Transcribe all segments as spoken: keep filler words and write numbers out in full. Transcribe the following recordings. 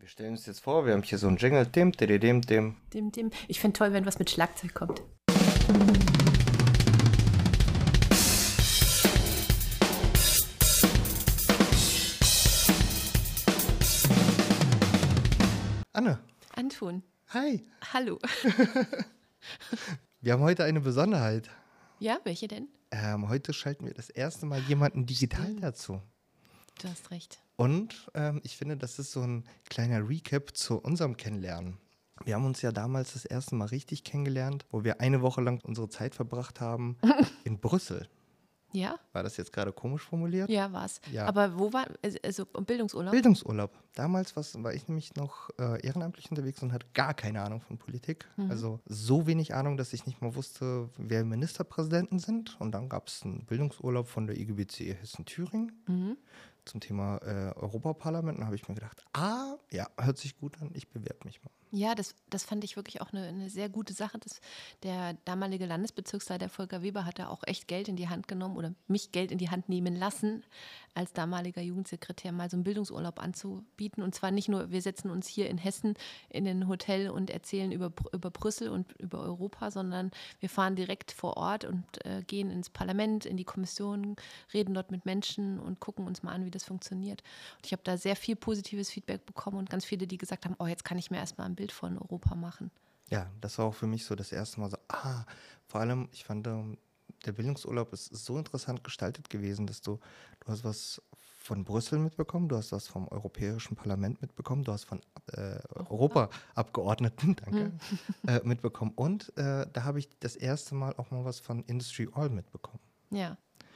Stellen uns jetzt vor, wir haben hier so einen Jingle, dim, dim, dim, dim. Dim, dim. Ich fände toll, wenn was mit Schlagzeug kommt. Anne. Anton. Hi. Hallo. Wir haben heute eine Besonderheit. Ja, welche denn? Ähm, heute schalten wir das erste Mal jemanden digital dazu. Du hast recht. Und ähm, ich finde, das ist so ein kleiner Recap zu unserem Kennenlernen. Wir haben uns ja damals das erste Mal richtig kennengelernt, wo wir eine Woche lang unsere Zeit verbracht haben in Brüssel. Ja? War das jetzt gerade komisch formuliert? Ja, war's. Ja. Aber wo war, also Bildungsurlaub? Bildungsurlaub. Damals was, war ich nämlich noch äh, ehrenamtlich unterwegs und hatte gar keine Ahnung von Politik. Mhm. Also so wenig Ahnung, dass ich nicht mal wusste, wer Ministerpräsidenten sind. Und dann gab es einen Bildungsurlaub von der I G B C E Hessen-Thüringen Mhm. zum Thema äh, Europaparlament. Und da habe ich mir gedacht, ah, ja, hört sich gut an, ich bewerbe mich mal. Ja, das, das fand ich wirklich auch eine, eine sehr gute Sache. Das, der damalige Landesbezirksleiter Volker Weber hat da auch echt Geld in die Hand genommen oder mich Geld in die Hand nehmen lassen, als damaliger Jugendsekretär mal so einen Bildungsurlaub anzubieten. Und zwar nicht nur, wir setzen uns hier in Hessen in ein Hotel und erzählen über, über Brüssel und über Europa, sondern wir fahren direkt vor Ort und äh, gehen ins Parlament, in die Kommission, reden dort mit Menschen und gucken uns mal an, wie das funktioniert. Und ich habe da sehr viel positives Feedback bekommen und ganz viele, die gesagt haben, oh, jetzt kann ich mir erstmal ein Bild von Europa machen. Ja, das war auch für mich so das erste Mal so, ah, vor allem, ich fand, ähm, der Bildungsurlaub ist so interessant gestaltet gewesen, dass du, du hast was von Brüssel mitbekommen, du hast was vom Europäischen Parlament mitbekommen, du hast von äh, Europaabgeordneten, danke, Hm. äh, mitbekommen. Und äh, da habe ich das erste Mal auch mal was von Industry All mitbekommen. Ja,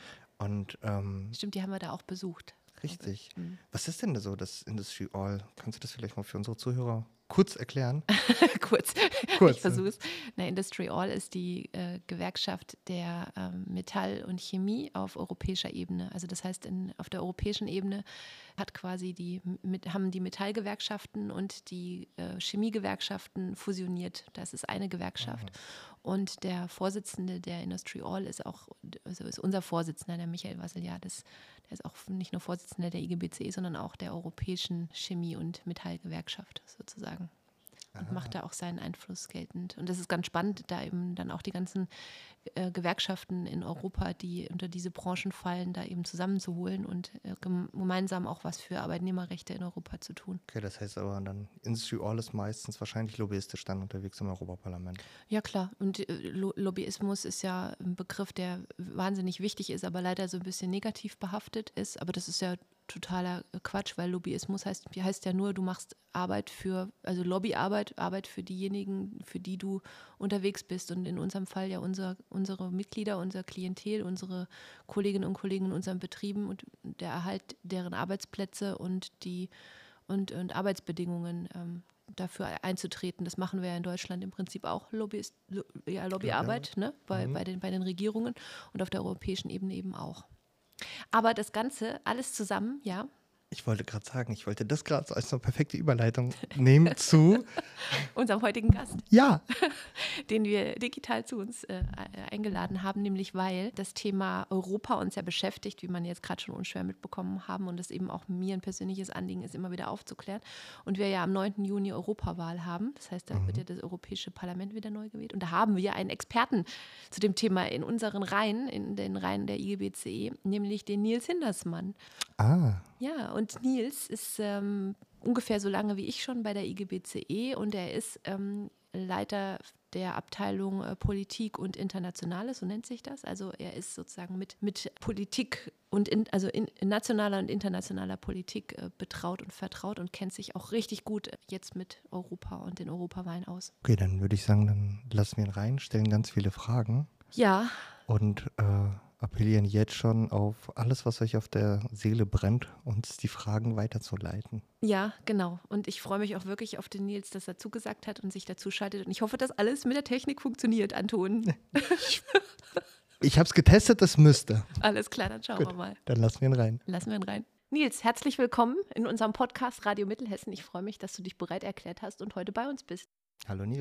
Und ähm, stimmt, die haben wir da auch besucht. richtig. Mhm. Was ist denn so das Industry All? Kannst du das vielleicht mal für unsere Zuhörer kurz erklären? Kurz, Kurz, ich versuche es. Na, Industry All ist die äh, Gewerkschaft der ähm, Metall und Chemie auf europäischer Ebene. Also das heißt, in, auf der europäischen Ebene hat quasi die, mit, haben die Metallgewerkschaften und die äh, Chemiegewerkschaften fusioniert. Das ist eine Gewerkschaft. Mhm. Und der Vorsitzende der Industry All ist auch, also ist unser Vorsitzender, der Michael Vassiliadis. Der ist auch nicht nur Vorsitzender der I G B C E, sondern auch der Europäischen Chemie- und Metallgewerkschaft sozusagen. Und Ah. macht da auch seinen Einfluss geltend. Und das ist ganz spannend, da eben dann auch die ganzen äh, Gewerkschaften in Europa, die unter diese Branchen fallen, da eben zusammenzuholen und äh, gemeinsam auch was für Arbeitnehmerrechte in Europa zu tun. Okay, das heißt aber dann, Industry All ist meistens wahrscheinlich lobbyistisch dann unterwegs im Europaparlament. Ja, klar. Und äh, Lo- Lobbyismus ist ja ein Begriff, der wahnsinnig wichtig ist, aber leider so ein bisschen negativ behaftet ist. Aber das ist ja totaler Quatsch, weil Lobbyismus heißt, heißt ja nur, du machst Arbeit für, also Lobbyarbeit, Arbeit für diejenigen, für die du unterwegs bist. Und in unserem Fall ja unser, unsere Mitglieder, unser Klientel, unsere Kolleginnen und Kollegen in unseren Betrieben und der Erhalt deren Arbeitsplätze und die und, und Arbeitsbedingungen ähm, dafür einzutreten. Das machen wir ja in Deutschland im Prinzip auch, Lobbyist, Lo, ja, Lobbyarbeit, ne? bei, Mhm. bei, den, bei den Regierungen und auf der europäischen Ebene eben auch. Aber das Ganze, alles zusammen, ja, Ich wollte gerade sagen, ich wollte das gerade so als eine perfekte Überleitung nehmen zu, unserem heutigen Gast, ja, den wir digital zu uns äh, eingeladen haben, nämlich weil das Thema Europa uns ja beschäftigt, wie man jetzt gerade schon unschwer mitbekommen haben und es eben auch mir ein persönliches Anliegen ist, immer wieder aufzuklären. Und wir ja am neunten Juni Europawahl haben, das heißt, da Mhm. wird ja das Europäische Parlament wieder neu gewählt und da haben wir einen Experten zu dem Thema in unseren Reihen, in den Reihen der I G B C E, nämlich den Nils Hindersmann. ah, Ja, und Nils ist ähm, ungefähr so lange wie ich schon bei der I G B C E und er ist ähm, Leiter der Abteilung äh, Politik und Internationales, so nennt sich das. Also er ist sozusagen mit, mit Politik und in, also in, in nationaler und internationaler Politik äh, betraut und vertraut und kennt sich auch richtig gut äh, jetzt mit Europa und den Europawahlen aus. okay, dann würde ich sagen, dann lassen wir ihn rein, stellen ganz viele Fragen Ja, und äh, appellieren jetzt schon auf alles, was euch auf der Seele brennt, uns die Fragen weiterzuleiten. ja, genau. Und ich freue mich auch wirklich auf den Nils, dass er zugesagt hat und sich dazu schaltet. Und ich hoffe, dass alles mit der Technik funktioniert, Anton. Ich habe es getestet, das müsste. Alles klar, dann schauen Gut. wir mal. Dann lassen wir ihn rein. Lassen wir ihn rein. Nils, herzlich willkommen in unserem Podcast Radio Mittelhessen. Ich freue mich, dass du dich bereit erklärt hast und heute bei uns bist. Hallo Nils.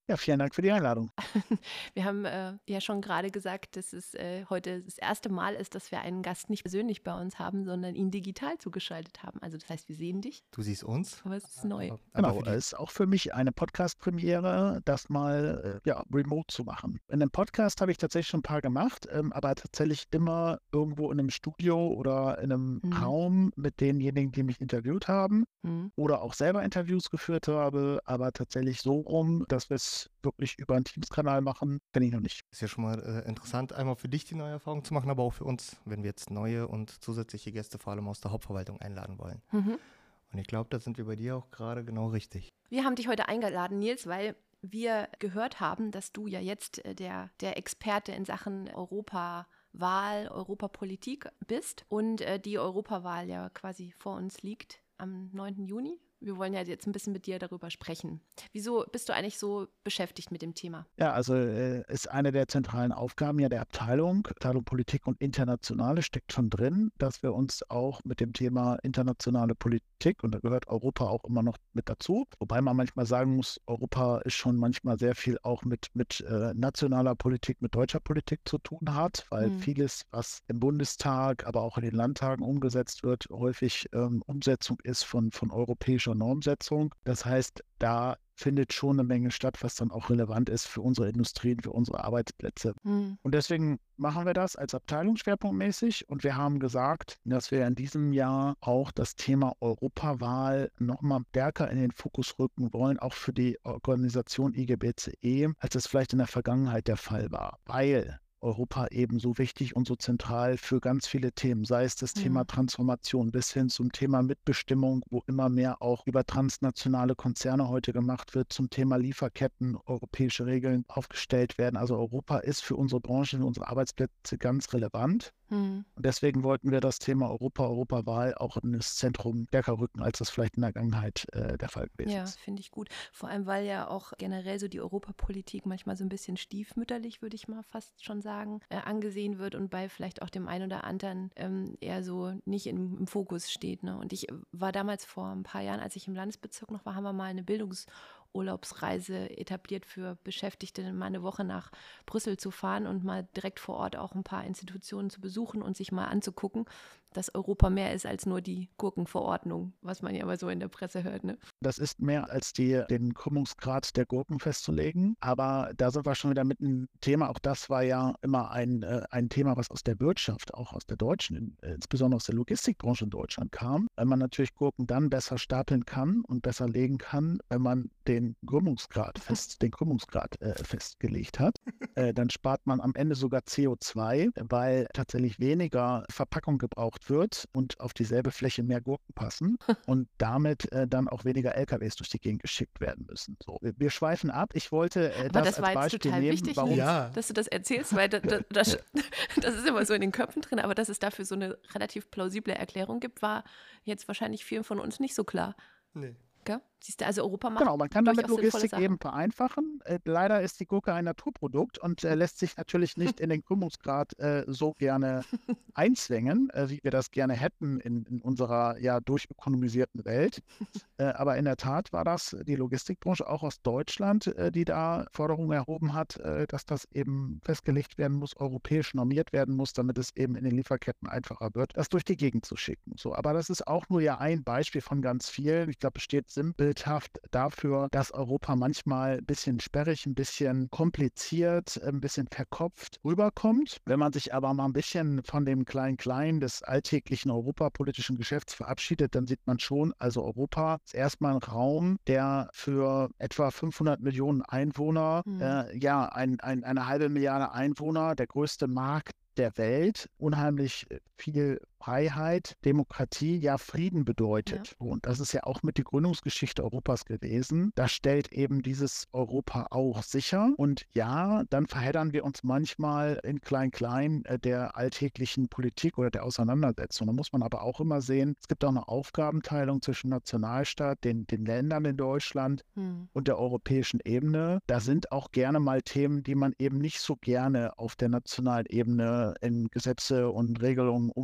Ja, vielen Dank für die Einladung. Wir haben äh, ja schon gerade gesagt, dass es äh, heute das erste Mal ist, dass wir einen Gast nicht persönlich bei uns haben, sondern ihn digital zugeschaltet haben. Also das heißt, wir sehen dich, Du siehst uns, aber es ist neu. aber, aber Genau, für die, es ist auch für mich eine Podcast-Premiere, das mal äh, ja, remote zu machen. In einem Podcast habe ich tatsächlich schon ein paar gemacht, ähm, aber tatsächlich immer irgendwo in einem Studio oder in einem Mhm. Raum mit denjenigen, die mich interviewt haben Mhm. oder auch selber Interviews geführt habe, aber tatsächlich so rum, dass wir es wirklich über einen Teams-Kanal machen, kenne ich noch nicht. ist ja schon mal äh, interessant, einmal für dich die neue Erfahrung zu machen, aber auch für uns, wenn wir jetzt neue und zusätzliche Gäste vor allem aus der Hauptverwaltung einladen wollen. Mhm. Und ich glaube, da sind wir bei dir auch gerade genau richtig. Wir haben dich heute eingeladen, Nils, weil wir gehört haben, dass du ja jetzt äh, der, der Experte in Sachen Europawahl, Europapolitik bist und äh, die Europawahl ja quasi vor uns liegt am neunten Juni. Wir wollen ja jetzt ein bisschen mit dir darüber sprechen. Wieso bist du eigentlich so beschäftigt mit dem Thema? Ja, also äh, ist eine der zentralen Aufgaben ja der Abteilung. Abteilung Politik und Internationale steckt schon drin, dass wir uns auch mit dem Thema internationale Politik, und da gehört Europa auch immer noch mit dazu, wobei man manchmal sagen muss, Europa ist schon manchmal sehr viel auch mit, mit äh, nationaler Politik, mit deutscher Politik zu tun hat, weil Hm. vieles, was im Bundestag, aber auch in den Landtagen umgesetzt wird, häufig ähm, Umsetzung ist von, von europäischer Normsetzung. Das heißt, da findet schon eine Menge statt, was dann auch relevant ist für unsere Industrien, für unsere Arbeitsplätze. Hm. Und deswegen machen wir das als Abteilung schwerpunktmäßig und wir haben gesagt, dass wir in diesem Jahr auch das Thema Europawahl nochmal stärker in den Fokus rücken wollen, auch für die Organisation I G B C E, als es vielleicht in der Vergangenheit der Fall war, weil Europa eben so wichtig und so zentral für ganz viele Themen, sei es das Mhm. Thema Transformation bis hin zum Thema Mitbestimmung, wo immer mehr auch über transnationale Konzerne heute gemacht wird, zum Thema Lieferketten, europäische Regeln aufgestellt werden. Also Europa ist für unsere Branche, für unsere Arbeitsplätze ganz relevant. Hm. Und deswegen wollten wir das Thema Europa, Europawahl auch in das Zentrum stärker rücken, als das vielleicht in der Vergangenheit äh, der Fall gewesen Ja, ist. finde ich gut. Vor allem, weil ja auch generell so die Europapolitik manchmal so ein bisschen stiefmütterlich, würde ich mal fast schon sagen, äh, angesehen wird und bei vielleicht auch dem einen oder anderen ähm, eher so nicht im, im Fokus steht. Ne? Und ich äh, war damals vor ein paar Jahren, als ich im Landesbezirk noch war, haben wir mal eine Bildungsurlaubsreise etabliert für Beschäftigte, mal eine Woche nach Brüssel zu fahren und mal direkt vor Ort auch ein paar Institutionen zu besuchen und sich mal anzugucken, dass Europa mehr ist als nur die Gurkenverordnung, was man ja immer so in der Presse hört. Ne? Das ist mehr als die, den Krümmungsgrad der Gurken festzulegen. Aber da sind wir schon wieder mit einem Thema. Auch das war ja immer ein, äh, ein Thema, was aus der Wirtschaft, auch aus der deutschen, äh, insbesondere aus der Logistikbranche in Deutschland kam. Weil man natürlich Gurken dann besser stapeln kann und besser legen kann, wenn man den Krümmungsgrad, fest, den Krümmungsgrad äh, festgelegt hat. Äh, dann spart man am Ende sogar C O zwei, weil tatsächlich weniger Verpackung gebraucht wird und auf dieselbe Fläche mehr Gurken passen und damit äh, dann auch weniger L K Ws durch die Gegend geschickt werden müssen. So, wir, wir schweifen ab. Ich wollte äh, Aber das, das war als jetzt Beispiel total nehmen, wichtig, warum Nils, Ja. dass du das erzählst, weil da, da, das, das ist immer so in den Köpfen drin, aber dass es dafür so eine relativ plausible Erklärung gibt, war jetzt wahrscheinlich vielen von uns nicht so klar. Nee. Gell? Siehst du, also Europa macht Genau, man kann damit durchaus sinnvolle Logistik Sachen. eben vereinfachen. Äh, leider ist die Gurke ein Naturprodukt und äh, lässt sich natürlich nicht in den Krümmungsgrad äh, so gerne einzwängen, äh, wie wir das gerne hätten in, in unserer ja durchökonomisierten Welt. Äh, aber in der Tat war das die Logistikbranche auch aus Deutschland, äh, die da Forderungen erhoben hat, äh, dass das eben festgelegt werden muss, europäisch normiert werden muss, damit es eben in den Lieferketten einfacher wird, das durch die Gegend zu schicken. So, aber das ist auch nur ja ein Beispiel von ganz vielen. Ich glaube, es steht sinnbildhaft dafür, dass Europa manchmal ein bisschen sperrig, ein bisschen kompliziert, ein bisschen verkopft rüberkommt. Wenn man sich aber mal ein bisschen von dem Klein-Klein des alltäglichen europapolitischen Geschäfts verabschiedet, dann sieht man schon, also Europa ist erstmal ein Raum, der für etwa fünfhundert Millionen Einwohner, Hm. äh, ja, ein, ein, eine halbe Milliarde Einwohner, der größte Markt der Welt, unheimlich viel Freiheit, Demokratie, ja Frieden bedeutet. Ja. Und das ist ja auch mit die Gründungsgeschichte Europas gewesen. Das stellt eben dieses Europa auch sicher. Und ja, dann verheddern wir uns manchmal in Klein-Klein äh, der alltäglichen Politik oder der Auseinandersetzung. Da muss man aber auch immer sehen, es gibt auch eine Aufgabenteilung zwischen Nationalstaat, den, den Ländern in Deutschland Hm. und der europäischen Ebene. Da sind auch gerne mal Themen, die man eben nicht so gerne auf der nationalen Ebene in Gesetze und Regelungen um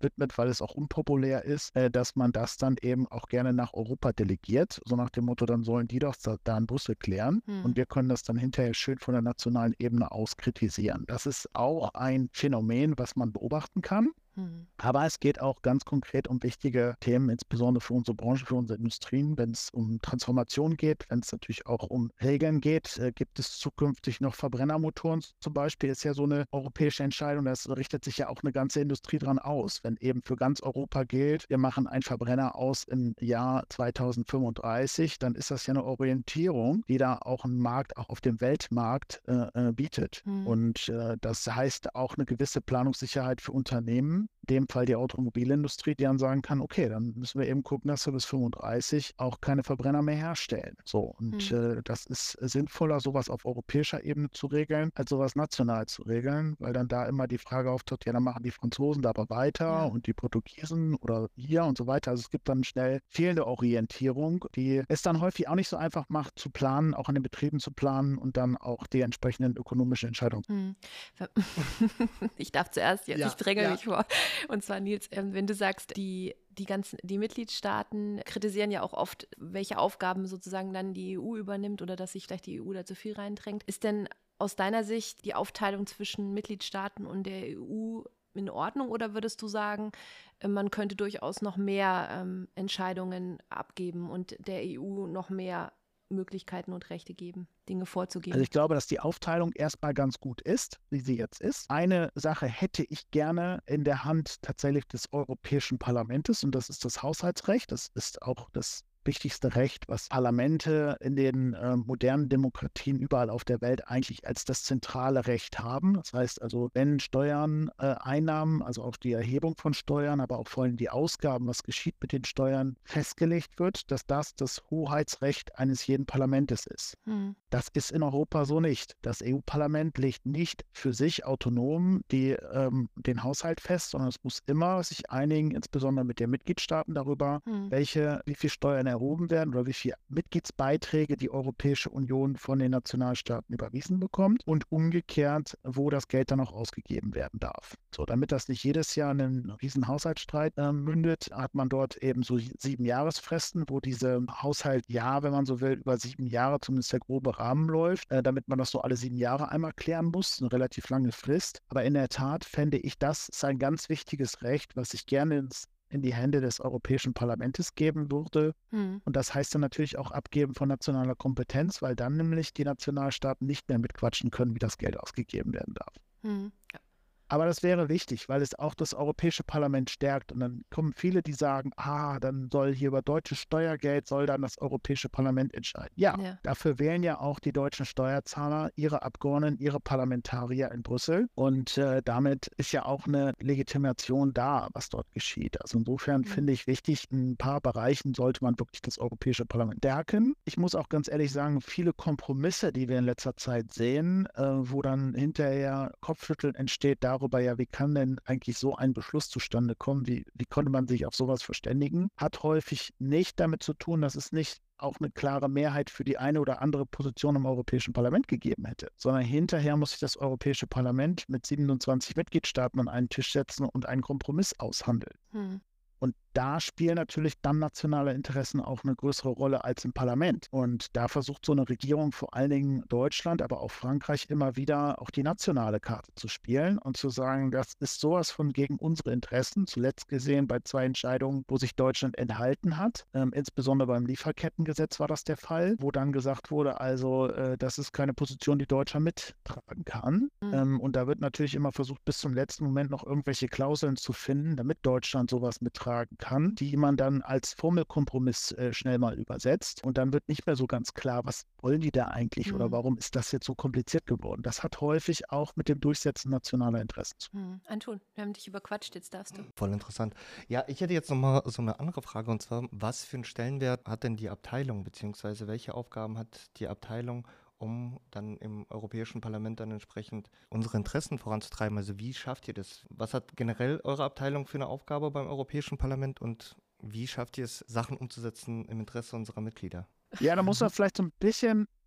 widmet, weil es auch unpopulär ist, äh, dass man das dann eben auch gerne nach Europa delegiert. So nach dem Motto, dann sollen die das da, da in Brüssel klären Hm. und wir können das dann hinterher schön von der nationalen Ebene aus kritisieren. Das ist auch ein Phänomen, was man beobachten kann. Hm. Aber es geht auch ganz konkret um wichtige Themen, insbesondere für unsere Branche, für unsere Industrien. Wenn es um Transformation geht, wenn es natürlich auch um Regeln geht, äh, gibt es zukünftig noch Verbrennermotoren zum Beispiel, ist ja so eine europäische Entscheidung. Das richtet sich ja auch eine ganze Industrie dran aus. Wenn eben für ganz Europa gilt, wir machen einen Verbrenner aus im Jahr zweitausendfünfunddreißig, dann ist das ja eine Orientierung, die da auch einen Markt, auch auf dem Weltmarkt äh, äh, bietet. Hm. Und äh, das heißt auch eine gewisse Planungssicherheit für Unternehmen, in dem Fall die Automobilindustrie, die dann sagen kann, okay, dann müssen wir eben gucken, dass wir bis fünfunddreißig auch keine Verbrenner mehr herstellen. So, und Hm. äh, das ist sinnvoller, sowas auf europäischer Ebene zu regeln, als sowas national zu regeln, weil dann da immer die Frage auftaucht, ja, dann machen die Franzosen da aber weiter Ja. und die Portugiesen oder hier und so weiter. Also es gibt dann schnell fehlende Orientierung, die es dann häufig auch nicht so einfach macht, zu planen, auch an den Betrieben zu planen und dann auch die entsprechenden ökonomischen Entscheidungen. Hm. Ich darf zuerst jetzt, Ja, ich dränge ja. mich vor. Und zwar, Nils, ähm, wenn du sagst, die, die ganzen, die Mitgliedstaaten kritisieren ja auch oft, welche Aufgaben sozusagen dann die E U übernimmt oder dass sich vielleicht die E U da zu viel reindrängt. Ist denn aus deiner Sicht die Aufteilung zwischen Mitgliedstaaten und der E U in Ordnung oder würdest du sagen, äh, man könnte durchaus noch mehr ähm, Entscheidungen abgeben und der E U noch mehr Möglichkeiten und Rechte geben, Dinge vorzugeben? Also ich glaube, dass die Aufteilung erstmal ganz gut ist, wie sie jetzt ist. Eine Sache hätte ich gerne in der Hand tatsächlich des Europäischen Parlaments und das ist das Haushaltsrecht. Das ist auch das wichtigste Recht, was Parlamente in den äh, modernen Demokratien überall auf der Welt eigentlich als das zentrale Recht haben. Das heißt also, wenn Steuern, äh, Einnahmen, also auch die Erhebung von Steuern, aber auch vor allem die Ausgaben, was geschieht mit den Steuern, festgelegt wird, dass das das Hoheitsrecht eines jeden Parlaments ist. Hm. Das ist in Europa so nicht. Das E U-Parlament legt nicht für sich autonom die, ähm, den Haushalt fest, sondern es muss immer sich einigen, insbesondere mit den Mitgliedstaaten darüber, Hm. welche, wie viel Steuern erhoben werden oder wie viel Mitgliedsbeiträge die Europäische Union von den Nationalstaaten überwiesen bekommt und umgekehrt, wo das Geld dann auch ausgegeben werden darf. So, damit das nicht jedes Jahr in einen riesen Haushaltsstreit äh, mündet, hat man dort eben so sieben Jahresfristen, wo diese Haushalt, ja, wenn man so will, über sieben Jahre zumindest der grobe Rahmen läuft, äh, damit man das so alle sieben Jahre einmal klären muss, eine relativ lange Frist. Aber in der Tat fände ich, das ist ein ganz wichtiges Recht, was ich gerne ins in die Hände des Europäischen Parlaments geben würde. Hm. Und das heißt dann natürlich auch Abgeben von nationaler Kompetenz, weil dann nämlich die Nationalstaaten nicht mehr mitquatschen können, wie das Geld ausgegeben werden darf. Hm. Aber das wäre wichtig, weil es auch das Europäische Parlament stärkt. Und dann kommen viele, die sagen, ah, dann soll hier über deutsches Steuergeld, soll dann das Europäische Parlament entscheiden. Ja, Ja. dafür wählen ja auch die deutschen Steuerzahler ihre Abgeordneten, ihre Parlamentarier in Brüssel. Und äh, damit ist ja auch eine Legitimation da, was dort geschieht. Also insofern Mhm. finde ich wichtig, in ein paar Bereichen sollte man wirklich das Europäische Parlament stärken. Ich muss auch ganz ehrlich sagen, viele Kompromisse, die wir in letzter Zeit sehen, äh, wo dann hinterher Kopfschütteln entsteht darüber, ja, wie kann denn eigentlich so ein Beschluss zustande kommen? Wie, wie konnte man sich auf sowas verständigen? Hat häufig nicht damit zu tun, dass es nicht auch eine klare Mehrheit für die eine oder andere Position im Europäischen Parlament gegeben hätte, sondern hinterher muss sich das Europäische Parlament mit siebenundzwanzig Mitgliedstaaten an einen Tisch setzen und einen Kompromiss aushandeln. Hm. Und da spielen natürlich dann nationale Interessen auch eine größere Rolle als im Parlament. Und da versucht so eine Regierung, vor allen Dingen Deutschland, aber auch Frankreich, immer wieder auch die nationale Karte zu spielen und zu sagen, das ist sowas von gegen unsere Interessen. Zuletzt gesehen bei zwei Entscheidungen, wo sich Deutschland enthalten hat. Ähm, insbesondere beim Lieferkettengesetz war das der Fall, wo dann gesagt wurde, also äh, das ist keine Position, die Deutschland mittragen kann. Mhm. Ähm, und da wird natürlich immer versucht, bis zum letzten Moment noch irgendwelche Klauseln zu finden, damit Deutschland sowas mittragen kann, die man dann als Formelkompromiss äh, schnell mal übersetzt. Und dann wird nicht mehr so ganz klar, was wollen die da eigentlich Mhm. oder warum ist das jetzt so kompliziert geworden. Das hat häufig auch mit dem Durchsetzen nationaler Interessen zu tun. Hm. Anton, wir haben dich überquatscht, jetzt darfst du. Voll interessant. Ja, ich hätte jetzt nochmal so eine andere Frage und zwar, was für einen Stellenwert hat denn die Abteilung, beziehungsweise welche Aufgaben hat die Abteilung, um dann im Europäischen Parlament dann entsprechend unsere Interessen voranzutreiben? Also wie schafft ihr das? Was hat generell eure Abteilung für eine Aufgabe beim Europäischen Parlament und wie schafft ihr es, Sachen umzusetzen im Interesse unserer Mitglieder? Ja, da muss man vielleicht so ein bisschen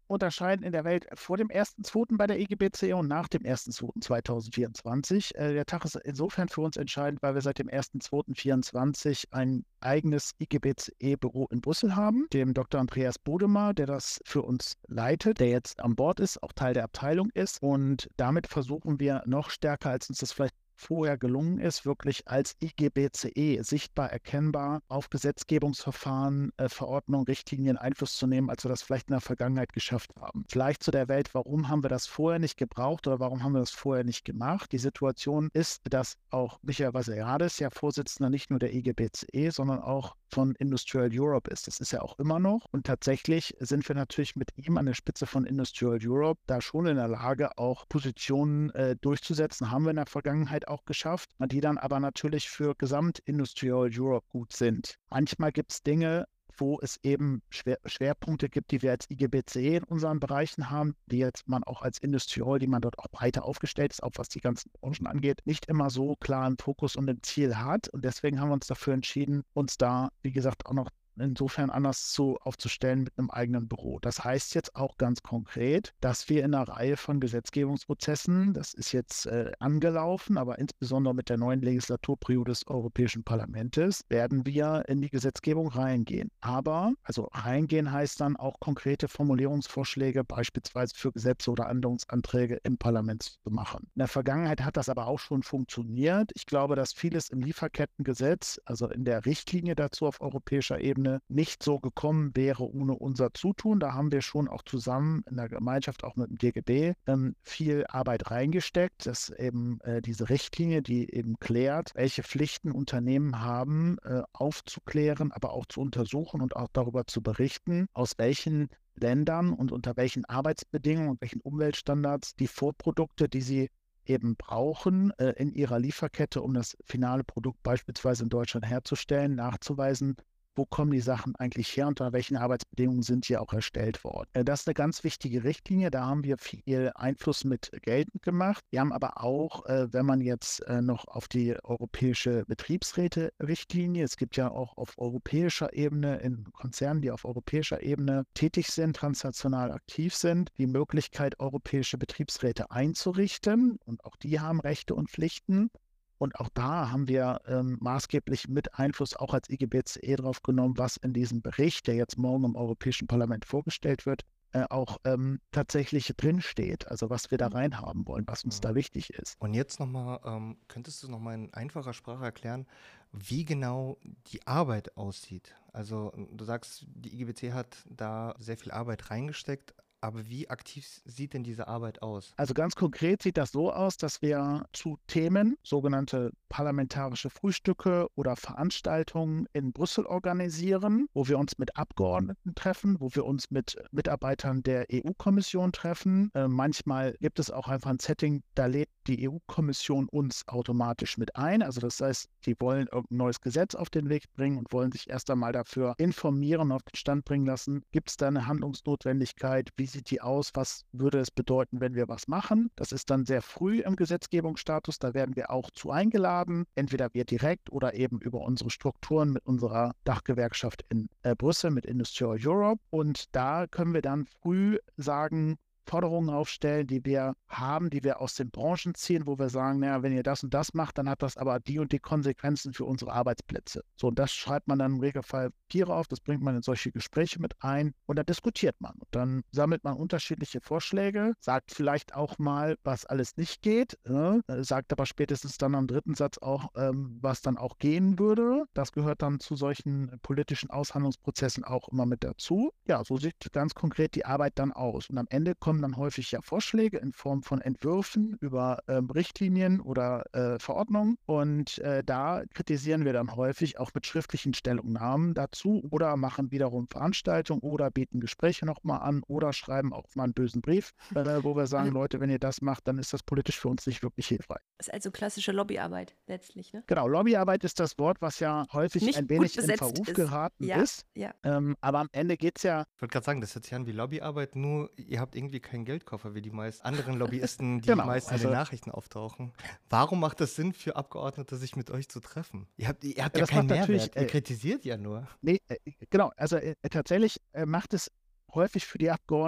unterscheiden in der Welt vor dem ersten zweiten bei der I G B C E und nach dem ersten zweiten zweitausendvierundzwanzig. Äh, der Tag ist insofern für uns entscheidend, weil wir seit dem ersten zweiten vierundzwanzig ein eigenes I G B C E-Büro in Brüssel haben, dem Doktor Andreas Bodemer, der das für uns leitet, der jetzt an Bord ist, auch Teil der Abteilung ist. Und damit versuchen wir noch stärker, als uns das vielleicht vorher gelungen ist, wirklich als I G B C E sichtbar erkennbar auf Gesetzgebungsverfahren, äh, Verordnungen, Richtlinien Einfluss zu nehmen, als wir das vielleicht in der Vergangenheit geschafft haben. Vielleicht zu der Welt, warum haben wir das vorher nicht gebraucht oder warum haben wir das vorher nicht gemacht? Die Situation ist, dass auch Michael Vassiliadis ja Vorsitzender nicht nur der I G B C E, sondern auch von Industrial Europe ist. Das ist er auch immer noch. Und tatsächlich sind wir natürlich mit ihm an der Spitze von Industrial Europe da schon in der Lage, auch Positionen äh, durchzusetzen. Haben wir in der Vergangenheit auch geschafft, die dann aber natürlich für Gesamt-Industrial Europe gut sind. Manchmal gibt es Dinge, wo es eben Schwer Schwerpunkte gibt, die wir als I G B C E in unseren Bereichen haben, die jetzt man auch als Industrial, die man dort auch breiter aufgestellt ist, auch was die ganzen Branchen angeht, nicht immer so klar einen Fokus und ein Ziel hat. Und deswegen haben wir uns dafür entschieden, uns da, wie gesagt, auch noch insofern anders zu, aufzustellen mit einem eigenen Büro. Das heißt jetzt auch ganz konkret, dass wir in einer Reihe von Gesetzgebungsprozessen, das ist jetzt äh, angelaufen, aber insbesondere mit der neuen Legislaturperiode des Europäischen Parlaments, werden wir in die Gesetzgebung reingehen. Aber, also reingehen heißt dann auch konkrete Formulierungsvorschläge, beispielsweise für Gesetze oder Änderungsanträge im Parlament zu machen. In der Vergangenheit hat das aber auch schon funktioniert. Ich glaube, dass vieles im Lieferkettengesetz, also in der Richtlinie dazu auf europäischer Ebene, nicht so gekommen wäre ohne unser Zutun. Da haben wir schon auch zusammen in der Gemeinschaft, auch mit dem D G B, ähm, viel Arbeit reingesteckt, dass eben äh, diese Richtlinie, die eben klärt, welche Pflichten Unternehmen haben, äh, aufzuklären, aber auch zu untersuchen und auch darüber zu berichten, aus welchen Ländern und unter welchen Arbeitsbedingungen und welchen Umweltstandards die Vorprodukte, die sie eben brauchen, äh, in ihrer Lieferkette, um das finale Produkt beispielsweise in Deutschland herzustellen, nachzuweisen, wo kommen die Sachen eigentlich her, unter welchen Arbeitsbedingungen sind die auch erstellt worden. Das ist eine ganz wichtige Richtlinie, da haben wir viel Einfluss mit geltend gemacht. Wir haben aber auch, wenn man jetzt noch auf die europäische Betriebsräte-Richtlinie, es gibt ja auch auf europäischer Ebene in Konzernen, die auf europäischer Ebene tätig sind, transnational aktiv sind, die Möglichkeit, europäische Betriebsräte einzurichten, und auch die haben Rechte und Pflichten. Und auch da haben wir ähm, maßgeblich mit Einfluss auch als I G B C E drauf genommen, was in diesem Bericht, der jetzt morgen im Europäischen Parlament vorgestellt wird, äh, auch ähm, tatsächlich drinsteht. Also was wir da reinhaben wollen, was uns da wichtig ist. Und jetzt nochmal, ähm, könntest du nochmal in einfacher Sprache erklären, wie genau die Arbeit aussieht? Also du sagst, die I G B C hat da sehr viel Arbeit reingesteckt. Aber wie aktiv sieht denn diese Arbeit aus? Also ganz konkret sieht das so aus, dass wir zu Themen, sogenannte parlamentarische Frühstücke oder Veranstaltungen in Brüssel organisieren, wo wir uns mit Abgeordneten treffen, wo wir uns mit Mitarbeitern der E U-Kommission treffen. Äh, manchmal gibt es auch einfach ein Setting, da lädt die E U-Kommission uns automatisch mit ein. Also das heißt, die wollen irgendein neues Gesetz auf den Weg bringen und wollen sich erst einmal dafür informieren, auf den Stand bringen lassen. Gibt es da eine Handlungsnotwendigkeit? Wie sieht die aus? Was würde es bedeuten, wenn wir was machen? Das ist dann sehr früh im Gesetzgebungsstatus. Da werden wir auch zu eingeladen, entweder wir direkt oder eben über unsere Strukturen mit unserer Dachgewerkschaft in äh, Brüssel, mit Industrial Europe. Und da können wir dann früh sagen, Forderungen aufstellen, die wir haben, die wir aus den Branchen ziehen, wo wir sagen, naja, wenn ihr das und das macht, dann hat das aber die und die Konsequenzen für unsere Arbeitsplätze. So, und das schreibt man dann im Regelfall Papiere auf, das bringt man in solche Gespräche mit ein und dann diskutiert man. Und dann sammelt man unterschiedliche Vorschläge, sagt vielleicht auch mal, was alles nicht geht, äh, sagt aber spätestens dann am dritten Satz auch, ähm, was dann auch gehen würde. Das gehört dann zu solchen politischen Aushandlungsprozessen auch immer mit dazu. Ja, so sieht ganz konkret die Arbeit dann aus. Und am Ende kommen dann häufig ja Vorschläge in Form von Entwürfen über ähm, Richtlinien oder äh, Verordnungen und äh, da kritisieren wir dann häufig auch mit schriftlichen Stellungnahmen dazu oder machen wiederum Veranstaltungen oder bieten Gespräche nochmal an oder schreiben auch mal einen bösen Brief, äh, wo wir sagen, Leute, wenn ihr das macht, dann ist das politisch für uns nicht wirklich hilfreich. Das ist also klassische Lobbyarbeit letztlich, ne? Genau, Lobbyarbeit ist das Wort, was ja häufig Nicht ein wenig in gut Verruf besetzt ist. geraten Ja, ist, ja. ähm, aber am Ende geht es ja. Ich wollte gerade sagen, das hört sich an wie Lobbyarbeit, nur ihr habt irgendwie keinen Geldkoffer wie die meisten anderen Lobbyisten, die Genau, meist in also- den Nachrichten auftauchen. Warum macht es Sinn für Abgeordnete, sich mit euch zu treffen? Ihr habt, ihr habt Ja, ja das keinen macht natürlich, Mehrwert, ihr äh, kritisiert ja nur. Nee, äh, genau, also äh, tatsächlich äh, macht es häufig für die Abgeordneten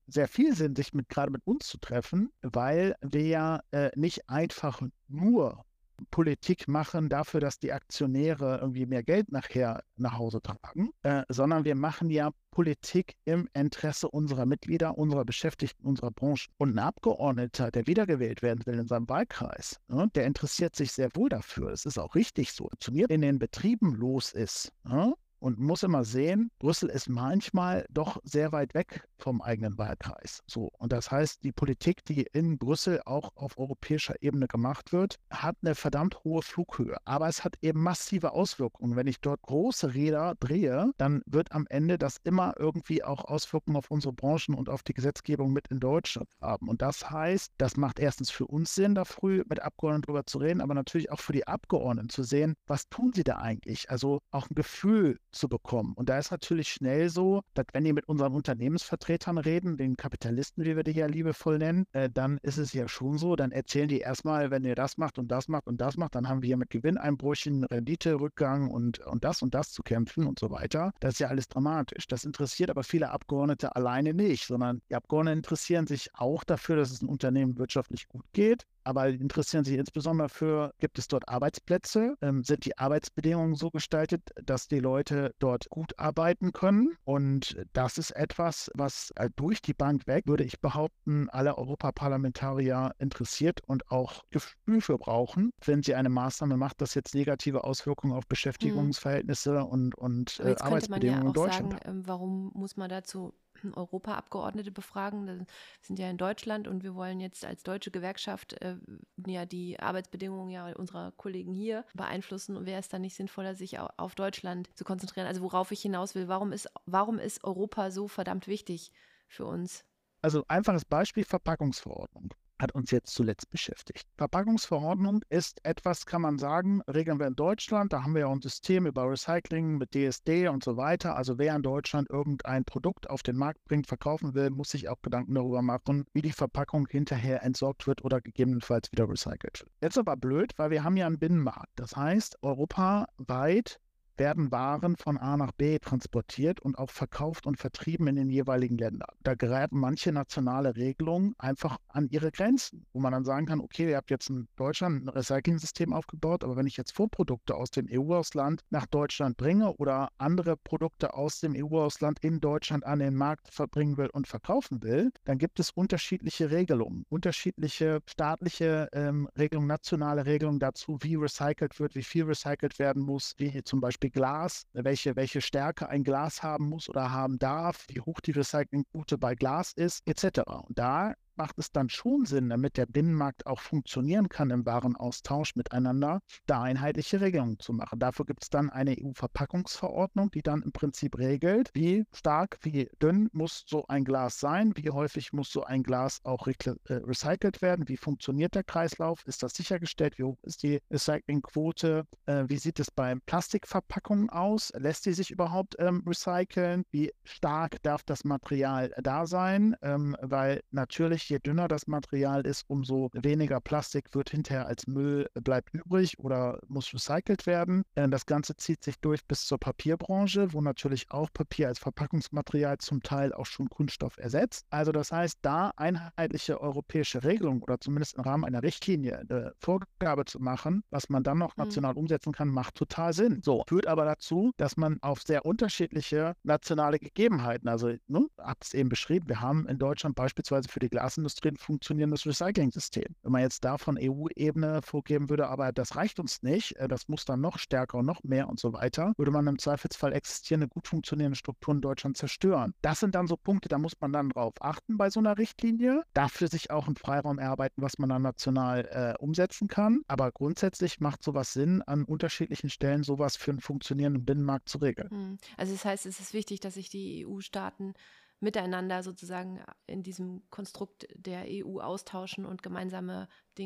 sehr viel Sinn, sich mit, gerade mit uns zu treffen, weil wir ja äh, nicht einfach nur Politik machen dafür, dass die Aktionäre irgendwie mehr Geld nachher nach Hause tragen, äh, sondern wir machen ja Politik im Interesse unserer Mitglieder, unserer Beschäftigten, unserer Branche. Und ein Abgeordneter, der wiedergewählt werden will in seinem Wahlkreis, ne, der interessiert sich sehr wohl dafür. Es ist auch richtig so. Was in den Betrieben los ist, ne, und muss immer sehen, Brüssel ist manchmal doch sehr weit weg vom eigenen Wahlkreis. So. Und das heißt, die Politik, die in Brüssel auch auf europäischer Ebene gemacht wird, hat eine verdammt hohe Flughöhe. Aber es hat eben massive Auswirkungen. Wenn ich dort große Räder drehe, dann wird am Ende das immer irgendwie auch Auswirkungen auf unsere Branchen und auf die Gesetzgebung mit in Deutschland haben. Und das heißt, das macht erstens für uns Sinn, da früh mit Abgeordneten drüber zu reden, aber natürlich auch für die Abgeordneten zu sehen, was tun sie da eigentlich? Also auch ein Gefühl zu bekommen. Und da ist natürlich schnell so, dass wenn die mit unseren Unternehmensvertretern reden, den Kapitalisten, wie wir die ja liebevoll nennen, äh, dann ist es ja schon so, dann erzählen die erstmal, wenn ihr das macht und das macht und das macht, dann haben wir hier mit Gewinneinbrüchen, Renditerückgang und, und das und das zu kämpfen und so weiter. Das ist ja alles dramatisch. Das interessiert aber viele Abgeordnete alleine nicht, sondern die Abgeordneten interessieren sich auch dafür, dass es ein Unternehmen wirtschaftlich gut geht. Aber die interessieren sich insbesondere für, gibt es dort Arbeitsplätze? Ähm, sind die Arbeitsbedingungen so gestaltet, dass die Leute dort gut arbeiten können? Und das ist etwas, was äh, durch die Bank weg, würde ich behaupten, alle Europaparlamentarier interessiert und auch Gefühl für brauchen, wenn sie eine Maßnahme macht, das jetzt negative Auswirkungen auf Hm. Beschäftigungsverhältnisse und, und Aber äh, jetzt könnte man ja Arbeitsbedingungen in auch Deutschland sagen, haben. ähm, warum muss man dazu Europaabgeordnete befragen? Wir sind ja in Deutschland und wir wollen jetzt als deutsche Gewerkschaft äh, ja die Arbeitsbedingungen ja unserer Kollegen hier beeinflussen. Und wäre es dann nicht sinnvoller, sich au- auf Deutschland zu konzentrieren? Also worauf ich hinaus will, warum ist, warum ist Europa so verdammt wichtig für uns? Also einfaches Beispiel, Verpackungsverordnung hat uns jetzt zuletzt beschäftigt. Verpackungsverordnung ist etwas, kann man sagen, regeln wir in Deutschland. Da haben wir ja ein System über Recycling mit D S D und so weiter. Also wer in Deutschland irgendein Produkt auf den Markt bringt, verkaufen will, muss sich auch Gedanken darüber machen, wie die Verpackung hinterher entsorgt wird oder gegebenenfalls wieder recycelt wird. Jetzt aber blöd, weil wir haben ja einen Binnenmarkt. Das heißt, europaweit werden Waren von A nach B transportiert und auch verkauft und vertrieben in den jeweiligen Ländern. Da geraten manche nationale Regelungen einfach an ihre Grenzen, wo man dann sagen kann, okay, ihr habt jetzt in Deutschland ein Recycling-System aufgebaut, aber wenn ich jetzt Vorprodukte aus dem E U-Ausland nach Deutschland bringe oder andere Produkte aus dem E U-Ausland in Deutschland an den Markt verbringen will und verkaufen will, dann gibt es unterschiedliche Regelungen, unterschiedliche staatliche ähm, Regelungen, nationale Regelungen dazu, wie recycelt wird, wie viel recycelt werden muss, wie zum Beispiel Glas, welche, welche Stärke ein Glas haben muss oder haben darf, wie hoch die Recyclingquote bei Glas ist, et cetera. Und da macht es dann schon Sinn, damit der Binnenmarkt auch funktionieren kann im Warenaustausch miteinander, da einheitliche Regelungen zu machen. Dafür gibt es dann eine E U-Verpackungsverordnung, die dann im Prinzip regelt, wie stark, wie dünn muss so ein Glas sein, wie häufig muss so ein Glas auch re- äh, recycelt werden, wie funktioniert der Kreislauf, ist das sichergestellt, wie hoch ist die Recyclingquote, äh, wie sieht es bei Plastikverpackungen aus, lässt die sich überhaupt ähm, recyceln, wie stark darf das Material da sein, ähm, weil natürlich je dünner das Material ist, umso weniger Plastik wird hinterher als Müll äh, bleibt übrig oder muss recycelt werden. Äh, das Ganze zieht sich durch bis zur Papierbranche, wo natürlich auch Papier als Verpackungsmaterial zum Teil auch schon Kunststoff ersetzt. Also das heißt, da einheitliche europäische Regelung oder zumindest im Rahmen einer Richtlinie eine Vorgabe zu machen, was man dann noch Hm. national umsetzen kann, macht total Sinn. So, führt aber dazu, dass man auf sehr unterschiedliche nationale Gegebenheiten, also ne, habt es eben beschrieben, wir haben in Deutschland beispielsweise für die Glasindustrie ein funktionierendes Recycling-System. Wenn man jetzt da von E U-Ebene vorgeben würde, aber das reicht uns nicht, äh, das muss dann noch stärker und noch mehr und so weiter, würde man im Zweifelsfall existierende, gut funktionierende Strukturen in Deutschland zerstören. Das sind dann so Punkte, da muss man dann drauf achten bei so einer Richtlinie, dafür sich auch einen Freiraum erarbeiten, was man dann national äh, umsetzen kann. Aber grundsätzlich macht sowas Sinn, an unterschiedlichen Stellen sowas für einen funktionierenden Binnenmarkt zu regeln. Hm. Also das heißt, es ist wichtig, dass sich die E U-Staaten miteinander sozusagen in diesem Konstrukt der E U austauschen und gemeinsame Dinge